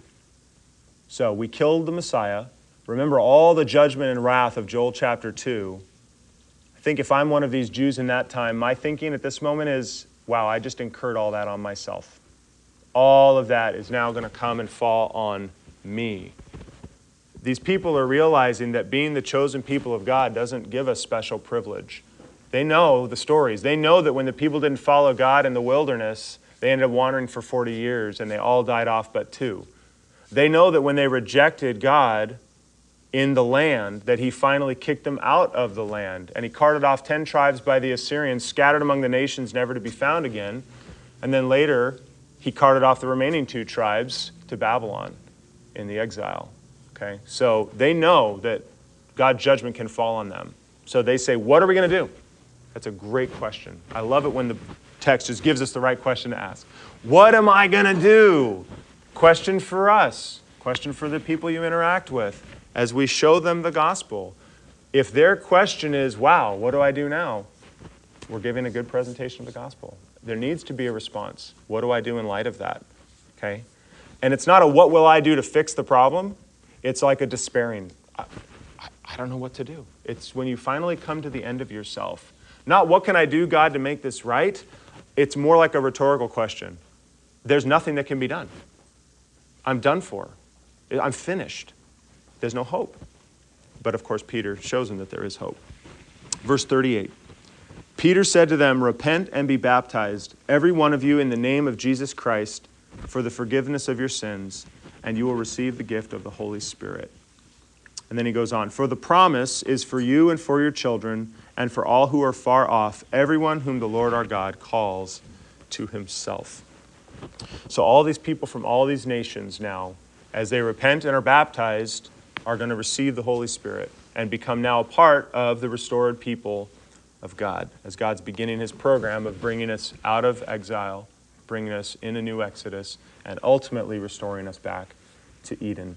So we killed the Messiah. Remember all the judgment and wrath of Joel chapter 2. I think if I'm one of these Jews in that time, my thinking at this moment is, wow, I just incurred all that on myself. All of that is now going to come and fall on me. These people are realizing that being the chosen people of God doesn't give us special privilege. They know the stories. They know that when the people didn't follow God in the wilderness, they ended up wandering for 40 years and they all died off but 2. They know that when they rejected God in the land, that he finally kicked them out of the land. And he carted off 10 tribes by the Assyrians, scattered among the nations, never to be found again. And then later, he carted off the remaining 2 tribes to Babylon in the exile. Okay, so they know that God's judgment can fall on them. So they say, what are we going to do? That's a great question. I love it when the text just gives us the right question to ask. What am I going to do? Question for us. Question for the people you interact with as we show them the gospel. If their question is, wow, what do I do now? We're giving a good presentation of the gospel. There needs to be a response. What do I do in light of that? Okay? And it's not a what will I do to fix the problem. It's like a despairing. I don't know what to do. It's when you finally come to the end of yourself. Not what can I do, God, to make this right? It's more like a rhetorical question. There's nothing that can be done. I'm done for. I'm finished. There's no hope. But of course, Peter shows them that there is hope. Verse 38. Peter said to them, repent and be baptized, every one of you, in the name of Jesus Christ, for the forgiveness of your sins, and you will receive the gift of the Holy Spirit. And then he goes on, for the promise is for you and for your children, and for all who are far off, everyone whom the Lord our God calls to himself. So all these people from all these nations now, as they repent and are baptized, are going to receive the Holy Spirit and become now a part of the restored people of God, as God's beginning his program of bringing us out of exile, bringing us in a new Exodus, and ultimately restoring us back to Eden.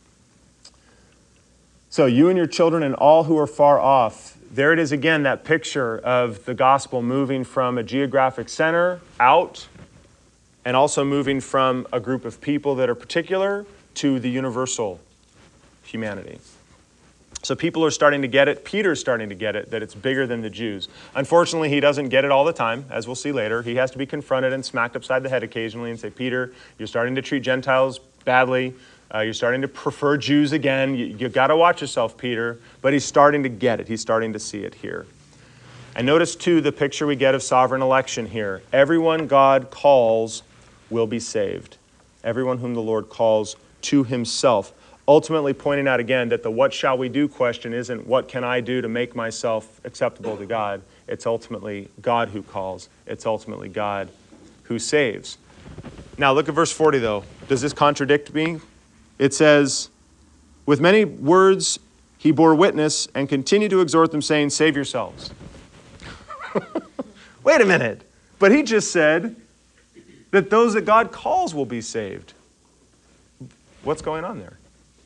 So you and your children and all who are far off, there it is again, that picture of the gospel moving from a geographic center out, and also moving from a group of people that are particular to the universal humanity. So people are starting to get it. Peter's starting to get it, that it's bigger than the Jews. Unfortunately, he doesn't get it all the time, as we'll see later. He has to be confronted and smacked upside the head occasionally and say, Peter, you're starting to treat Gentiles badly. You're starting to prefer Jews again. You've got to watch yourself, Peter. But he's starting to get it. He's starting to see it here. And notice, too, the picture we get of sovereign election here. Everyone God calls will be saved. Everyone whom the Lord calls to himself. Ultimately pointing out again that the what shall we do question isn't what can I do to make myself acceptable to God. It's ultimately God who calls. It's ultimately God who saves. Now look at verse 40 though. Does this contradict me? It says, with many words he bore witness and continued to exhort them saying, save yourselves. Wait a minute. But he just said that those that God calls will be saved. What's going on there?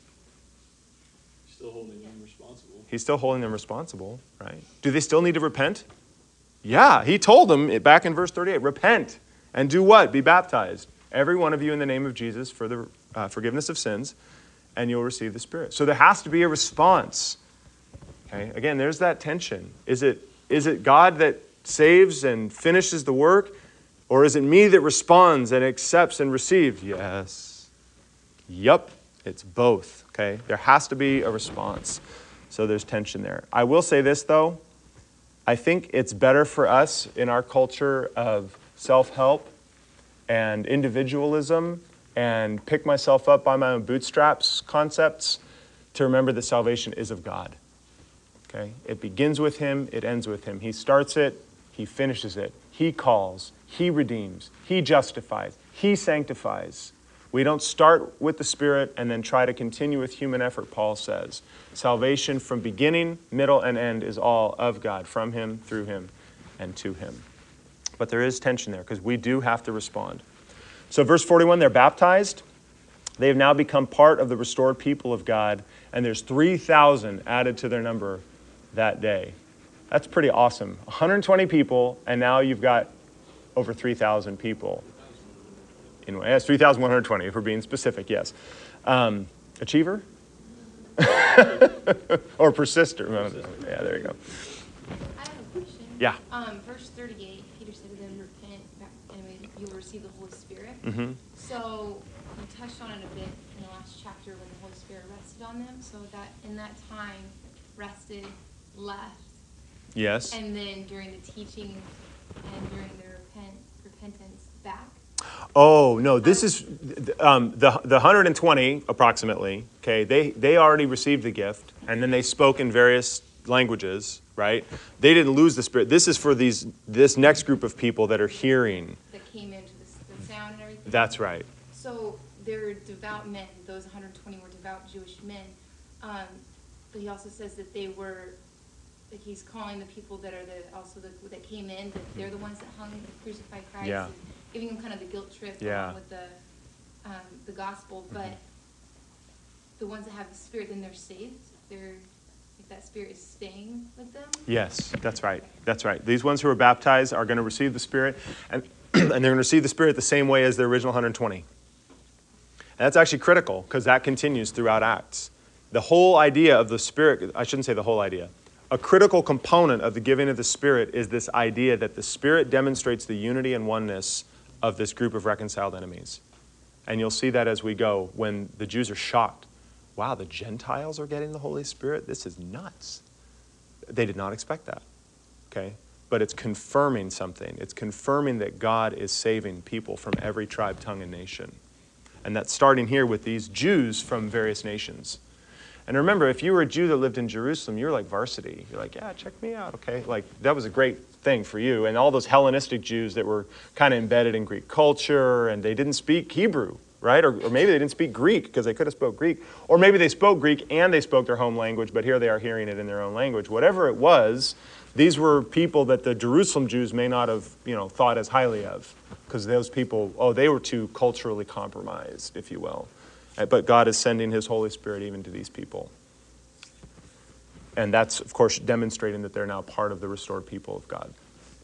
Still holding them responsible. He's still holding them responsible, right? Do they still need to repent? Yeah, he told them back in verse 38, repent and do what? Be baptized, every one of you in the name of Jesus for the forgiveness of sins, and you'll receive the Spirit. So there has to be a response. Okay, again, there's that tension. Is it God that saves and finishes the work, or is it me that responds and accepts and receives? Yes. Yep, it's both. Okay, there has to be a response. So there's tension there. I will say this, though. I think it's better for us in our culture of self-help and individualism and pick myself up by my own bootstraps concepts to remember that salvation is of God. Okay? It begins with him, it ends with him. He starts it, he finishes it. He calls, he redeems, he justifies, he sanctifies. We don't start with the Spirit and then try to continue with human effort, Paul says. Salvation from beginning, middle, and end is all of God, from him, through him, and to him. But there is tension there because we do have to respond. So verse 41, they're baptized. They have now become part of the restored people of God, and there's 3,000 added to their number that day. That's pretty awesome. 120 people, and now you've got over 3,000 people. Anyway, that's 3,120 if we're being specific, yes. Achiever? Or persister. Yeah, there you go. I have a question. Yeah. Verse 38, Peter said to them, repent, and you will receive the Holy Spirit. Mm-hmm. So you touched on it a bit in the last chapter when the Holy Spirit rested on them. So that in that time, rested, left. Yes. And then during the teaching and during their repentance, back. Oh, no, this is the 120 approximately, okay, they already received the gift, and then they spoke in various languages, right? They didn't lose the Spirit. This is for this next group of people that are hearing. That came into the sound and everything. That's right. So they're devout men. Those 120 were devout Jewish men. But he also says that they were, that he's calling the people that are that came in, that they're the ones that hung and crucified Christ. Yeah. And giving them kind of the guilt trip Yeah. along with the gospel. But the ones that have the Spirit, then they're saved. If that Spirit is staying with them. Yes, that's right. That's right. These ones who are baptized are going to receive the Spirit, and they're going to receive the Spirit the same way as the original 120. And that's actually critical because that continues throughout Acts. The whole idea of the Spirit, I shouldn't say the whole idea, a critical component of the giving of the Spirit is this idea that the Spirit demonstrates the unity and oneness of this group of reconciled enemies. And you'll see that as we go when the Jews are shocked. Wow, the Gentiles are getting the Holy Spirit? This is nuts. They did not expect that, okay? But it's confirming something. It's confirming that God is saving people from every tribe, tongue, and nation. And that's starting here with these Jews from various nations. And remember, if you were a Jew that lived in Jerusalem, you were like varsity. You're like, yeah, check me out, okay? Like, that was a great thing for you. And all those Hellenistic Jews that were kind of embedded in Greek culture, and they didn't speak Hebrew, right? Or maybe they didn't speak Greek because they could have spoke Greek. Or maybe they spoke Greek and they spoke their home language, but here they are hearing it in their own language. Whatever it was, these were people that the Jerusalem Jews may not have, thought as highly of. Because those people, they were too culturally compromised, if you will. But God is sending his Holy Spirit even to these people. And that's, of course, demonstrating that they're now part of the restored people of God.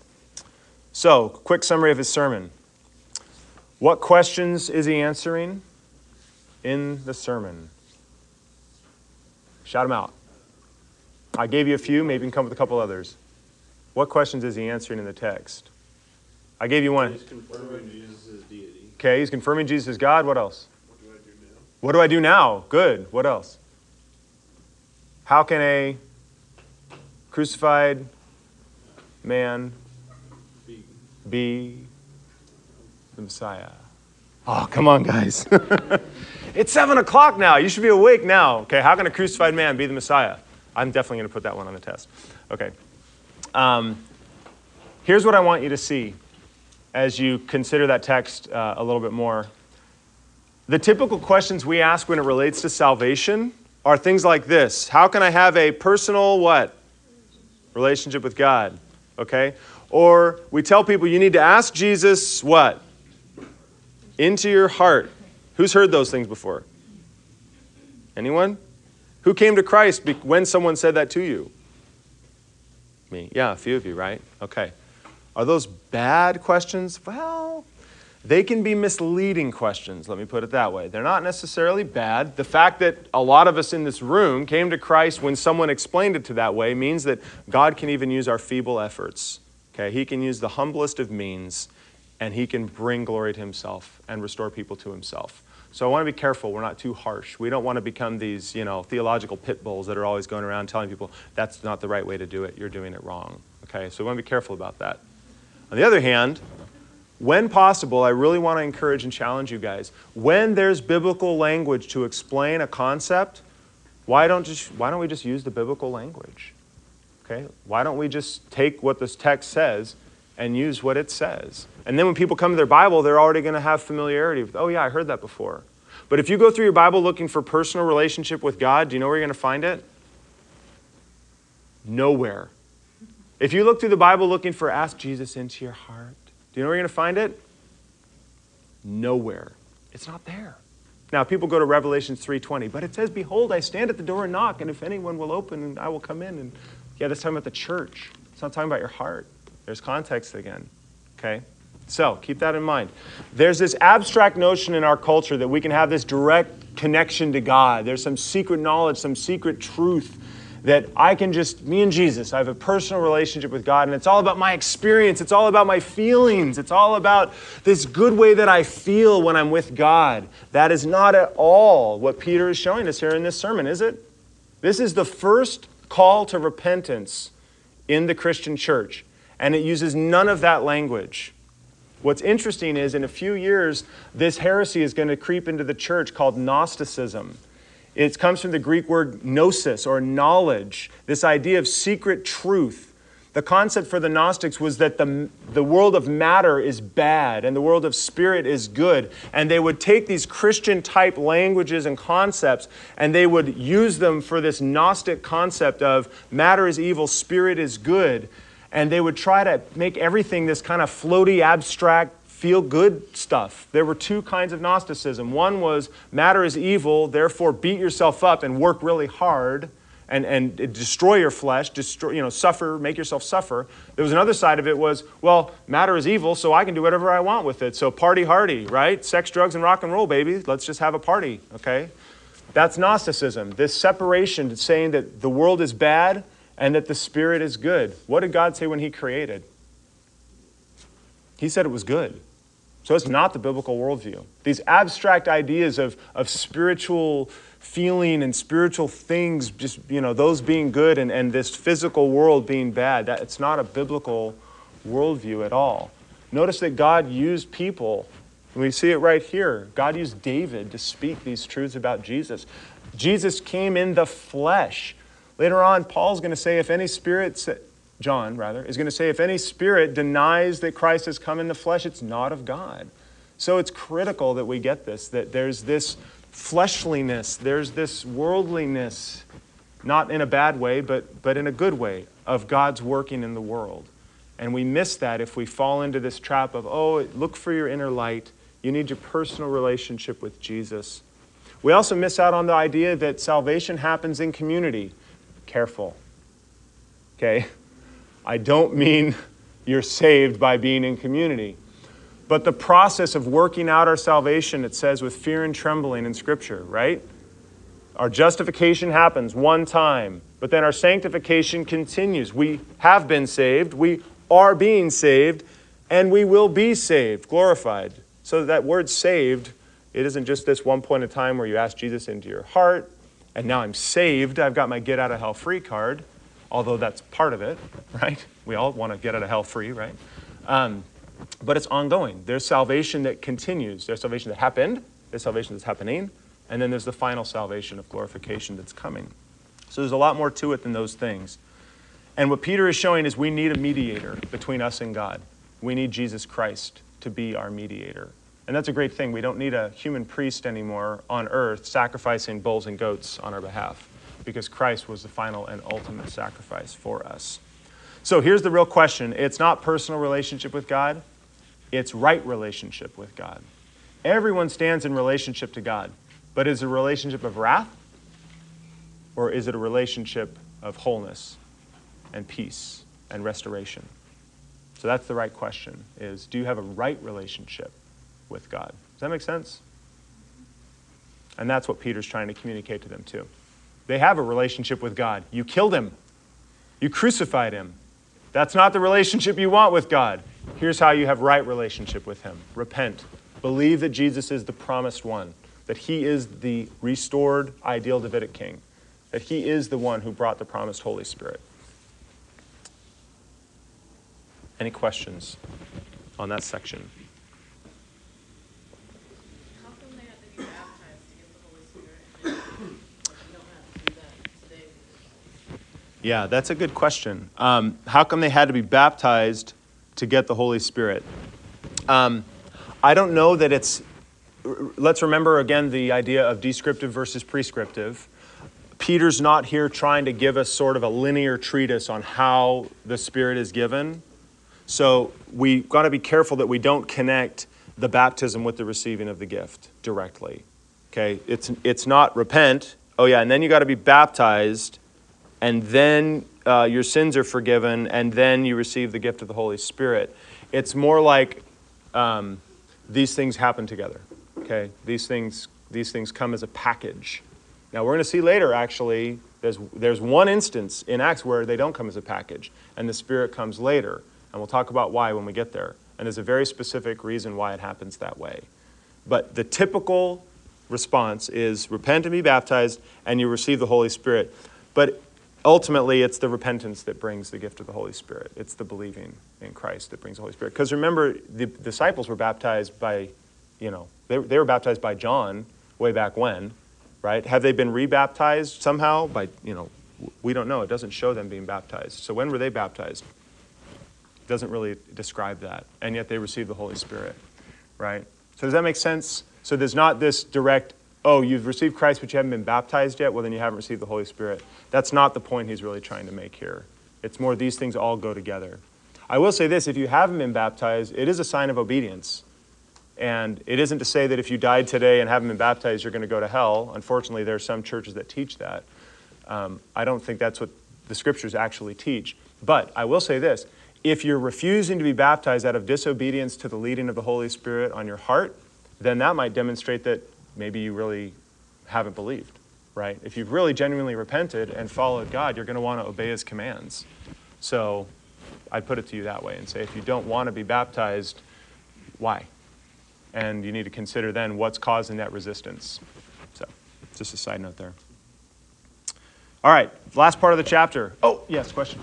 So, quick summary of his sermon. What questions is he answering in the sermon? Shout them out. I gave you a few. Maybe you can come up with a couple others. What questions is he answering in the text? I gave you one. He's confirming Jesus' deity. Okay, he's confirming Jesus is God. What else? What do I do now? What do I do now? Good. What else? How can a crucified man be the Messiah? Oh, come on, guys. It's 7 o'clock now. You should be awake now. Okay, how can a crucified man be the Messiah? I'm definitely going to put that one on the test. Okay. Here's what I want you to see as you consider that text a little bit more. The typical questions we ask when it relates to salvation are things like this. How can I have a personal what? Relationship with God. Okay? Or we tell people you need to ask Jesus what? Into your heart. Who's heard those things before? Anyone? Who came to Christ when someone said that to you? Me. Yeah, a few of you, right? Okay. Are those bad questions? Well, they can be misleading questions, let me put it that way. They're not necessarily bad. The fact that a lot of us in this room came to Christ when someone explained it to that way means that God can even use our feeble efforts. Okay? He can use the humblest of means, and he can bring glory to himself and restore people to himself. So I want to be careful we're not too harsh. We don't want to become these, theological pit bulls that are always going around telling people that's not the right way to do it. You're doing it wrong. Okay? So we want to be careful about that. On the other hand, when possible, I really want to encourage and challenge you guys. When there's biblical language to explain a concept, why don't we just use the biblical language? Okay? Why don't we just take what this text says and use what it says? And then when people come to their Bible, they're already going to have familiarity with, oh yeah, I heard that before. But if you go through your Bible looking for personal relationship with God, do you know where you're going to find it? Nowhere. If you look through the Bible looking for ask Jesus into your heart, do you know where you're going to find it? Nowhere. It's not there. Now, people go to Revelation 3:20, but it says, behold, I stand at the door and knock, and if anyone will open, I will come in. And yeah, that's talking about the church. It's not talking about your heart. There's context again. Okay? So, keep that in mind. There's this abstract notion in our culture that we can have this direct connection to God. There's some secret knowledge, some secret truth that I can just, me and Jesus, I have a personal relationship with God, and it's all about my experience. It's all about my feelings. It's all about this good way that I feel when I'm with God. That is not at all what Peter is showing us here in this sermon, is it? This is the first call to repentance in the Christian church, and it uses none of that language. What's interesting is in a few years, this heresy is going to creep into the church called Gnosticism. It comes from the Greek word gnosis, or knowledge, this idea of secret truth. The concept for the Gnostics was that the world of matter is bad and the world of spirit is good. And they would take these Christian-type languages and concepts and they would use them for this Gnostic concept of matter is evil, spirit is good. And they would try to make everything this kind of floaty, abstract, feel-good stuff. There were two kinds of Gnosticism. One was matter is evil, therefore beat yourself up and work really hard and destroy your flesh, suffer, make yourself suffer. There was another side of it was, well, matter is evil, so I can do whatever I want with it. So party hardy, right? Sex, drugs, and rock and roll, baby. Let's just have a party, okay? That's Gnosticism. This separation saying that the world is bad and that the spirit is good. What did God say when he created? He said it was good. So it's not the biblical worldview. These abstract ideas of spiritual feeling and spiritual things, just, those being good and this physical world being bad, it's not a biblical worldview at all. Notice that God used people. We see it right here. God used David to speak these truths about Jesus. Jesus came in the flesh. Later on, Paul's going to say, John is going to say, if any spirit denies that Christ has come in the flesh, it's not of God. So it's critical that we get this, that there's this fleshliness, there's this worldliness, not in a bad way, but in a good way, of God's working in the world. And we miss that if we fall into this trap of, look for your inner light. You need your personal relationship with Jesus. We also miss out on the idea that salvation happens in community. Careful. Okay? I don't mean you're saved by being in community. But the process of working out our salvation, it says, with fear and trembling in Scripture, right? Our justification happens one time. But then our sanctification continues. We have been saved, we are being saved, and we will be saved, glorified. So that word saved, it isn't just this one point in time where you ask Jesus into your heart, and now I'm saved, I've got my get out of hell free card, although that's part of it, right? We all want to get out of hell free, right? But it's ongoing. There's salvation that continues. There's salvation that happened, there's salvation that's happening, and then there's the final salvation of glorification that's coming. So there's a lot more to it than those things. And what Peter is showing is we need a mediator between us and God. We need Jesus Christ to be our mediator. And that's a great thing. We don't need a human priest anymore on earth sacrificing bulls and goats on our behalf, because Christ was the final and ultimate sacrifice for us. So here's the real question. It's not personal relationship with God. It's right relationship with God. Everyone stands in relationship to God. But is it a relationship of wrath? Or is it a relationship of wholeness and peace and restoration? So that's the right question, is do you have a right relationship with God? Does that make sense? And that's what Peter's trying to communicate to them too. They have a relationship with God. You killed him. You crucified him. That's not the relationship you want with God. Here's how you have right relationship with him. Repent. Believe that Jesus is the promised one, that he is the restored, ideal Davidic king, that he is the one who brought the promised Holy Spirit. Any questions on that section? How come they had to be baptized to get the Holy Spirit? Like, you don't have to do that today. Yeah, that's a good question. How come they had to be baptized to get the Holy Spirit? I don't know that it's... Let's remember again the idea of descriptive versus prescriptive. Peter's not here trying to give us sort of a linear treatise on how the Spirit is given. So we've got to be careful that we don't connect the baptism with the receiving of the gift directly. Okay, it's not repent. Oh yeah, and then you got to be baptized, and then your sins are forgiven, and then you receive the gift of the Holy Spirit. It's more like these things happen together. Okay, these things come as a package. Now we're going to see later, actually, there's one instance in Acts where they don't come as a package, and the Spirit comes later. And we'll talk about why when we get there. And there's a very specific reason why it happens that way. But the typical response is repent and be baptized, and you receive the Holy Spirit. But ultimately, it's the repentance that brings the gift of the Holy Spirit. It's the believing in Christ that brings the Holy Spirit. Because remember, the disciples were baptized by, they were baptized by John way back when, right? Have they been rebaptized somehow? We don't know. It doesn't show them being baptized. So when were they baptized? Doesn't really describe that, and yet they receive the Holy Spirit, right? So does that make sense? So there's not this direct, oh, you've received Christ, but you haven't been baptized yet, well, then you haven't received the Holy Spirit. That's not the point he's really trying to make here. It's more these things all go together. I will say this, if you haven't been baptized, it is a sign of obedience. And it isn't to say that if you died today and haven't been baptized, you're going to go to hell. Unfortunately, there are some churches that teach that. I don't think that's what the Scriptures actually teach. But I will say this, if you're refusing to be baptized out of disobedience to the leading of the Holy Spirit on your heart, then that might demonstrate that maybe you really haven't believed, right? If you've really genuinely repented and followed God, you're going to want to obey his commands. So I'd put it to you that way and say, if you don't want to be baptized, why? And you need to consider then what's causing that resistance. So just a side note there. All right, last part of the chapter. Oh, yes, question.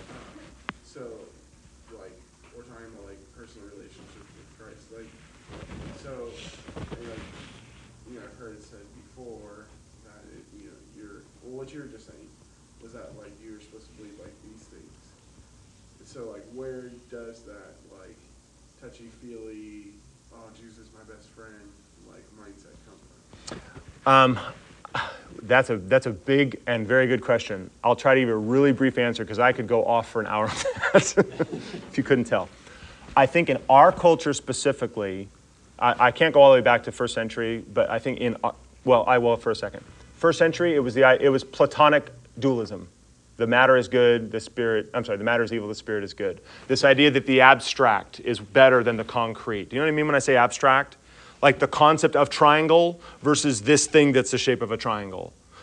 What you were just saying was that you're supposed to believe these things. So where does that touchy-feely, oh, Jesus is my best friend, mindset come from? That's a big and very good question. I'll try to give a really brief answer because I could go off for an hour on that if you couldn't tell. I think in our culture specifically, I can't go all the way back to first century, but I think I will for a second. First century, it was Platonic dualism. The matter is good, the matter is evil, the spirit is good. This idea that the abstract is better than the concrete. Do you know what I mean when I say abstract? Like the concept of triangle versus this thing that's the shape of a triangle.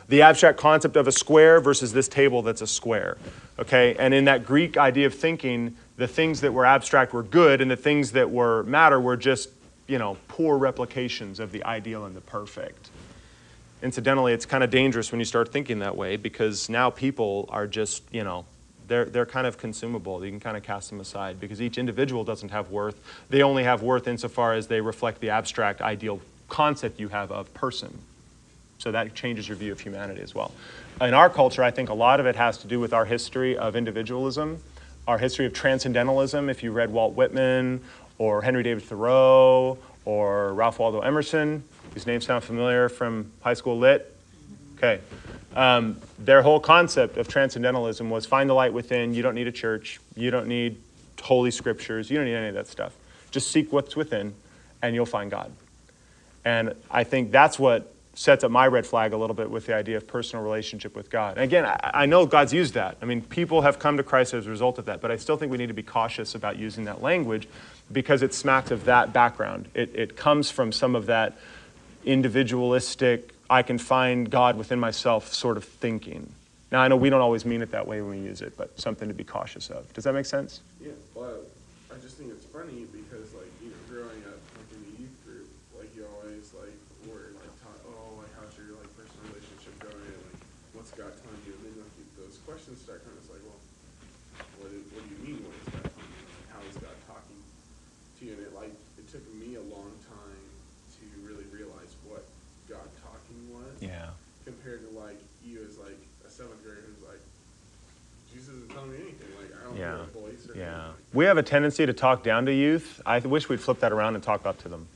the abstract concept of a square versus this table that's a square. Okay? And in that Greek idea of thinking, the things that were abstract were good, and the things that were matter were just, poor replications of the ideal and the perfect. Incidentally, it's kind of dangerous when you start thinking that way, because now people are just, they're kind of consumable. You can kind of cast them aside because each individual doesn't have worth. They only have worth insofar as they reflect the abstract ideal concept you have of person. So that changes your view of humanity as well. In our culture, I think a lot of it has to do with our history of individualism, our history of transcendentalism. If you read Walt Whitman or Henry David Thoreau or Ralph Waldo Emerson, these names sound familiar from high school lit? Okay. Their whole concept of transcendentalism was find the light within. You don't need a church. You don't need holy scriptures. You don't need any of that stuff. Just seek what's within, and you'll find God. And I think that's what sets up my red flag a little bit with the idea of personal relationship with God. And again, I know God's used that. I mean, people have come to Christ as a result of that, but I still think we need to be cautious about using that language because it smacks of that background. It comes from some of that individualistic, I can find God within myself sort of thinking. Now, I know we don't always mean it that way when we use it, but something to be cautious of. Does that make sense? Yeah, well, I just think it's funny because, growing up, in the youth group, you always, were, taught, how's your, personal relationship going, and, what's God telling you? And then, those questions start kind of well, what do you mean, what is God telling you? How is God talking to you? And it took me a long time to really realize what God talking was. Yeah. Compared to, you as, a seventh grader who's Jesus isn't telling me anything. I don't hear a voice or anything. We have a tendency to talk down to youth. I wish we'd flip that around and talk up to them.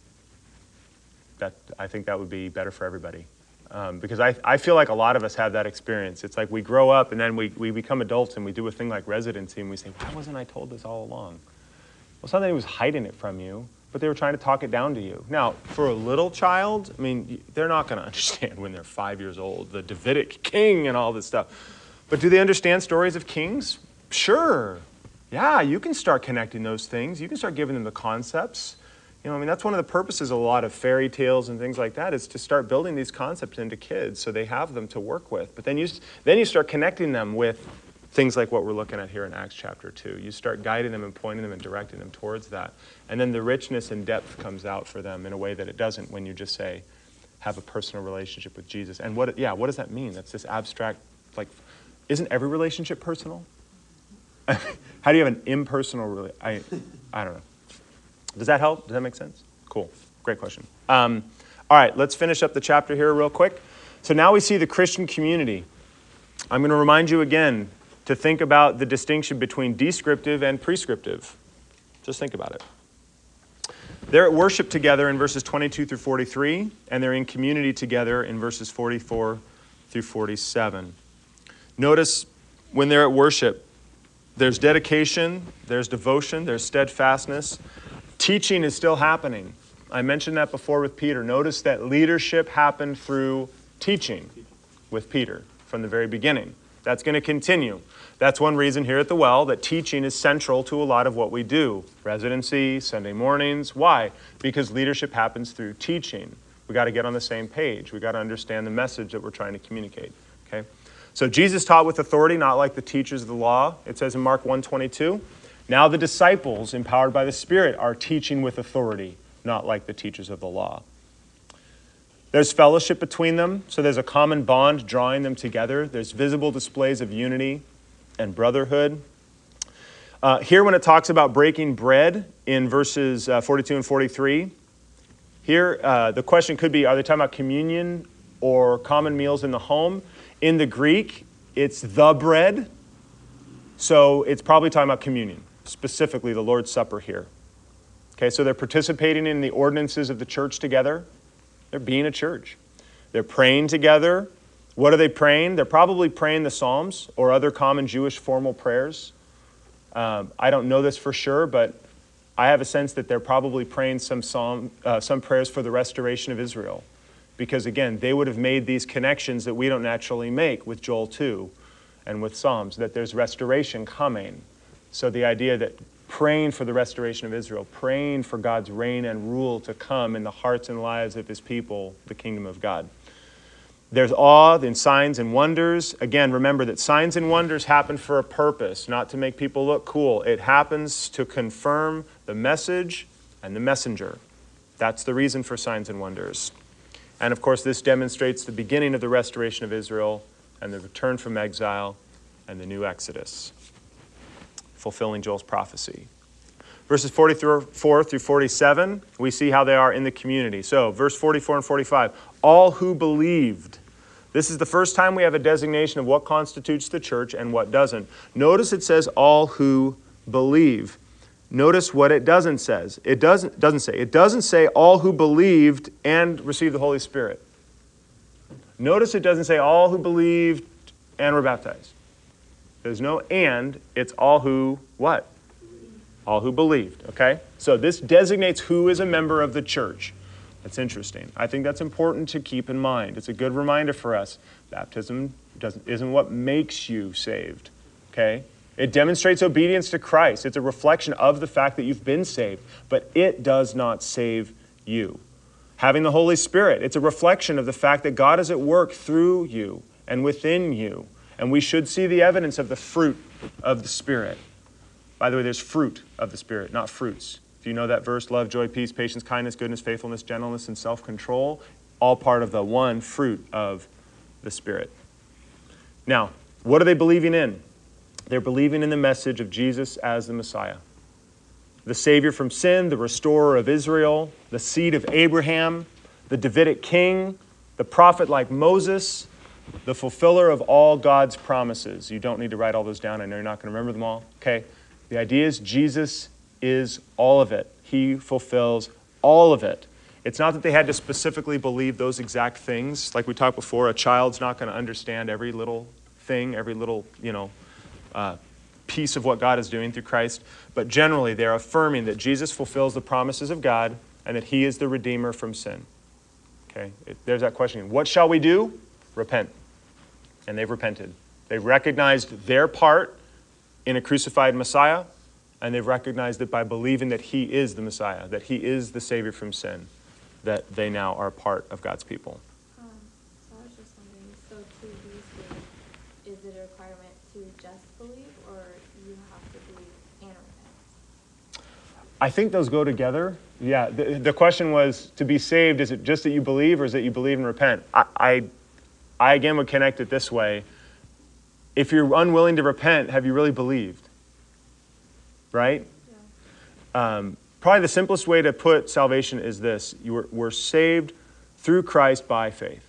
I think that would be better for everybody. Because I feel like a lot of us have that experience. It's we grow up and then we become adults and we do a thing like residency and we say, why wasn't I told this all along? Well, it's not that he was hiding it from you, but they were trying to talk it down to you. Now, for a little child, they're not going to understand when they're 5 years old, the Davidic king and all this stuff. But do they understand stories of kings? Sure. Yeah, you can start connecting those things. You can start giving them the concepts. That's one of the purposes of a lot of fairy tales and things like that is to start building these concepts into kids so they have them to work with. But then you start connecting them with things like what we're looking at here in Acts chapter 2. You start guiding them and pointing them and directing them towards that. And then the richness and depth comes out for them in a way that it doesn't when you just say, have a personal relationship with Jesus. And what does that mean? That's this abstract, isn't every relationship personal? How do you have an impersonal relationship? I don't know. Does that help? Does that make sense? Cool. Great question. All right, let's finish up the chapter here real quick. So now we see the Christian community. I'm going to remind you again to think about the distinction between descriptive and prescriptive. Just think about it. They're at worship together in verses 22 through 43, and they're in community together in verses 44 through 47. Notice when they're at worship, there's dedication, there's devotion, there's steadfastness. Teaching is still happening. I mentioned that before with Peter. Notice that leadership happened through teaching with Peter from the very beginning. That's going to continue. That's one reason here at the Well that teaching is central to a lot of what we do. Residency, Sunday mornings. Why? Because leadership happens through teaching. We got to get on the same page. We got to understand the message that we're trying to communicate. Okay? So Jesus taught with authority, not like the teachers of the law. It says in Mark 1:22, now the disciples, empowered by the Spirit, are teaching with authority, not like the teachers of the law. There's fellowship between them, so there's a common bond drawing them together. There's visible displays of unity and brotherhood. Here when it talks about breaking bread in verses 42 and 43, here the question could be, are they talking about communion or common meals in the home? In the Greek, it's the bread, so it's probably talking about communion, specifically the Lord's Supper here. Okay, so they're participating in the ordinances of the church together. They're being a church. They're praying together. What are they praying? They're probably praying the Psalms or other common Jewish formal prayers. I don't know this for sure, but I have a sense that they're probably praying some prayers for the restoration of Israel. Because again, they would have made these connections that we don't naturally make with Joel 2 and with Psalms, that there's restoration coming. So the idea that praying for the restoration of Israel, praying for God's reign and rule to come in the hearts and lives of his people, the kingdom of God. There's awe in signs and wonders. Again, remember that signs and wonders happen for a purpose, not to make people look cool. It happens to confirm the message and the messenger. That's the reason for signs and wonders. And of course, this demonstrates the beginning of the restoration of Israel and the return from exile and the new Exodus, fulfilling Joel's prophecy. Verses 44 through 47, we see how they are in the community. So, verse 44 and 45, all who believed. This is the first time we have a designation of what constitutes the church and what doesn't. Notice it says all who believe. Notice what it doesn't say. It doesn't say all who believed and received the Holy Spirit. Notice it doesn't say all who believed and were baptized. There's no and, it's all who what? All who believed, okay? So this designates who is a member of the church. That's interesting. I think that's important to keep in mind. It's a good reminder for us. Baptism isn't what makes you saved, okay? It demonstrates obedience to Christ. It's a reflection of the fact that you've been saved, but it does not save you. Having the Holy Spirit, it's a reflection of the fact that God is at work through you and within you, and we should see the evidence of the fruit of the Spirit. By the way, there's fruit of the Spirit, not fruits. If you know that verse, love, joy, peace, patience, kindness, goodness, faithfulness, gentleness, and self-control, all part of the one fruit of the Spirit. Now, what are they believing in? They're believing in the message of Jesus as the Messiah, the Savior from sin, the restorer of Israel, the seed of Abraham, the Davidic king, the prophet like Moses, the fulfiller of all God's promises. You don't need to write all those down. I know you're not going to remember them all. Okay. The idea is Jesus is all of it. He fulfills all of it. It's not that they had to specifically believe those exact things. Like we talked before, a child's not going to understand every little thing, every little, piece of what God is doing through Christ. But generally, they're affirming that Jesus fulfills the promises of God and that he is the Redeemer from sin. Okay, there's that question. What shall we do? Repent. And they've repented. They've recognized their part in a crucified Messiah, and they've recognized that by believing that he is the Messiah, that he is the Savior from sin, that they now are part of God's people. So I was just wondering, so to be saved, is it a requirement to just believe, or you have to believe and repent? I think those go together. Yeah, the question was, to be saved, is it just that you believe, or is it you believe and repent? I again would connect it this way. If you're unwilling to repent, have you really believed? Right? Yeah. Probably the simplest way to put salvation is this. We're saved through Christ by faith.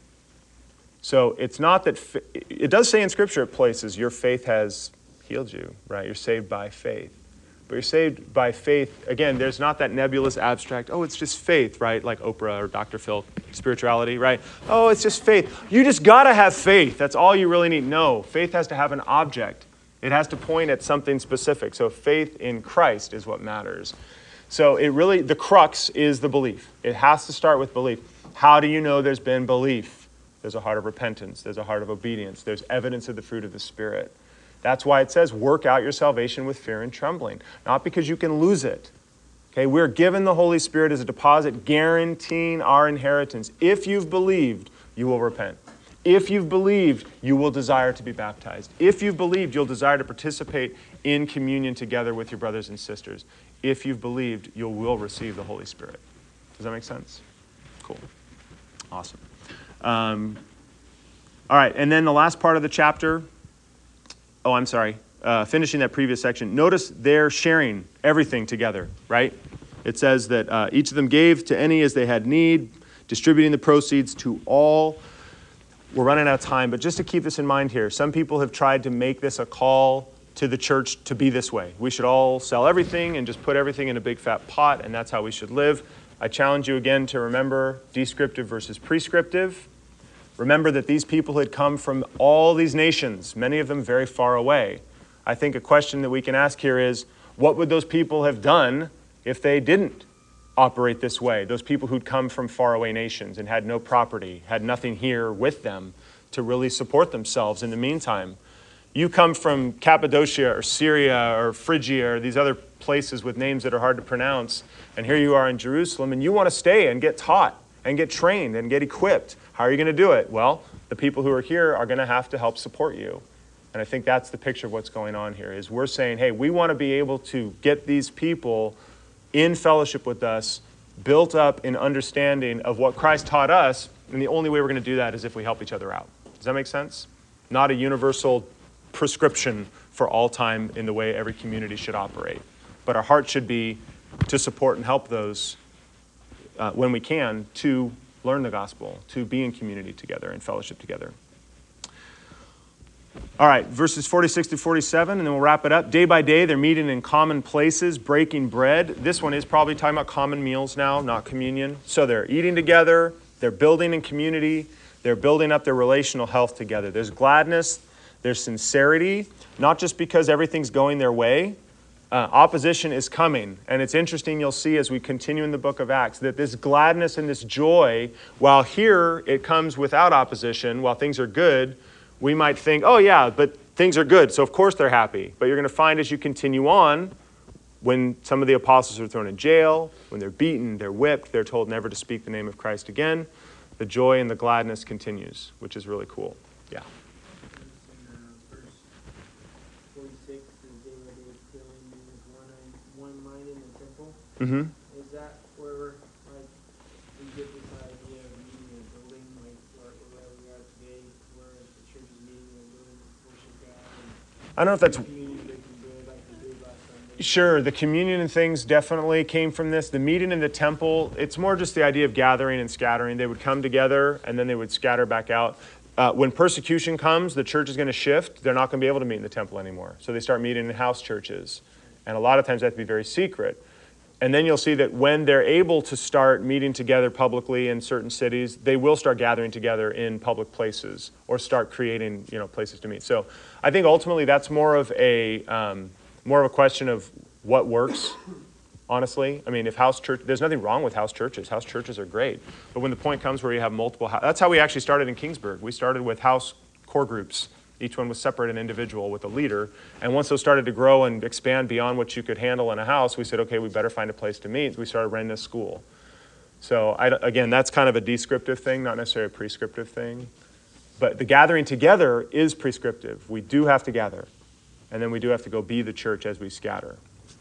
So it's not that, it does say in Scripture at places, your faith has healed you, right? You're saved by faith. But you're saved by faith. Again, there's not that nebulous abstract, oh, it's just faith, right? Like Oprah or Dr. Phil, spirituality, right? Oh, it's just faith. You just got to have faith. That's all you really need. No, faith has to have an object. It has to point at something specific. So faith in Christ is what matters. So it really, the crux is the belief. It has to start with belief. How do you know there's been belief? There's a heart of repentance. There's a heart of obedience. There's evidence of the fruit of the Spirit. That's why it says, work out your salvation with fear and trembling. Not because you can lose it. Okay, we're given the Holy Spirit as a deposit, guaranteeing our inheritance. If you've believed, you will repent. If you've believed, you will desire to be baptized. If you've believed, you'll desire to participate in communion together with your brothers and sisters. If you've believed, you will receive the Holy Spirit. Does that make sense? Cool. Awesome. All right, and then the last part of the chapter. Oh, I'm sorry. Finishing that previous section. Notice they're sharing everything together, right? It says that each of them gave to any as they had need, distributing the proceeds to all. We're running out of time, but just to keep this in mind here, some people have tried to make this a call to the church to be this way. We should all sell everything and just put everything in a big fat pot, and that's how we should live. I challenge you again to remember descriptive versus prescriptive. Remember that these people had come from all these nations, many of them very far away. I think a question that we can ask here is, what would those people have done if they didn't operate this way? Those people who'd come from faraway nations and had no property, had nothing here with them to really support themselves in the meantime. You come from Cappadocia or Syria or Phrygia or these other places with names that are hard to pronounce, and here you are in Jerusalem, and you want to stay and get taught and get trained and get equipped How are you going to do it? Well, the people who are here are going to have to help support you. And I think that's the picture of what's going on here, is we're saying, hey, we want to be able to get these people in fellowship with us, built up in understanding of what Christ taught us, and the only way we're going to do that is if we help each other out. Does that make sense? Not a universal prescription for all time in the way every community should operate. But our heart should be to support and help those when we can to learn the gospel, to be in community together and fellowship together. All right, verses 46 to 47, and then we'll wrap it up. Day by day, they're meeting in common places, breaking bread. This one is probably talking about common meals now, not communion. So they're eating together, they're building in community, they're building up their relational health together. There's gladness, there's sincerity, not just because everything's going their way. Opposition is coming, and it's interesting, you'll see as we continue in the book of Acts, that this gladness and this joy, while here it comes without opposition, while things are good, we might think, oh yeah, but things are good, so of course they're happy. But you're going to find as you continue on, when some of the apostles are thrown in jail, when they're beaten, they're whipped, they're told never to speak the name of Christ again, the joy and the gladness continues, which is really cool. Yeah. Verse 46 is day by day filling with one mind in the temple. Mm-hmm. Is that where like we get this idea of meeting and building, like where we are today, where the church is meeting and building to worship God and I don't know if that's... community they can build like we did last Sunday? Sure, the communion and things definitely came from this. The meeting in the temple, it's more just the idea of gathering and scattering. They would come together and then they would scatter back out. When persecution comes, the church is going to shift. They're not going to be able to meet in the temple anymore. So they start meeting in house churches. And a lot of times they have to be very secret. And then you'll see that when they're able to start meeting together publicly in certain cities, they will start gathering together in public places or start creating, places to meet. So I think ultimately that's more of a question of what works, honestly. I mean, if house church, there's nothing wrong with house churches. House churches are great. But when the point comes where you have multiple, that's how we actually started in Kingsburg. We started with house core groups. Each one was separate and individual with a leader. And once those started to grow and expand beyond what you could handle in a house, we said, okay, we better find a place to meet. We started running a school. So again, that's kind of a descriptive thing, not necessarily a prescriptive thing. But the gathering together is prescriptive. We do have to gather. And then we do have to go be the church as we scatter.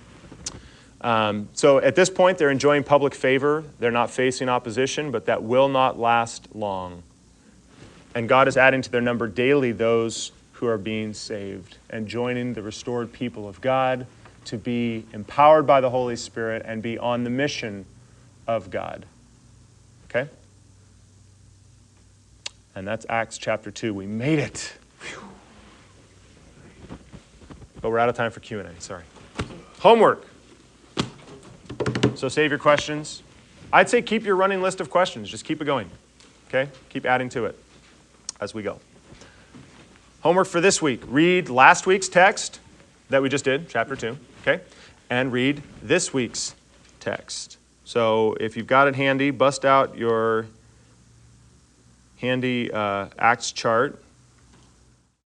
So at this point, they're enjoying public favor. They're not facing opposition, but that will not last long. And God is adding to their number daily those who are being saved and joining the restored people of God to be empowered by the Holy Spirit and be on the mission of God. Okay? And that's Acts chapter 2. We made it. Whew. But we're out of time for Q&A. Sorry. Homework. So save your questions. I'd say keep your running list of questions. Just keep it going. Okay? Keep adding to it as we go. Homework for this week. Read last week's text that we just did, chapter 2. Okay? And read this week's text. So if you've got it handy, bust out your handy Acts chart.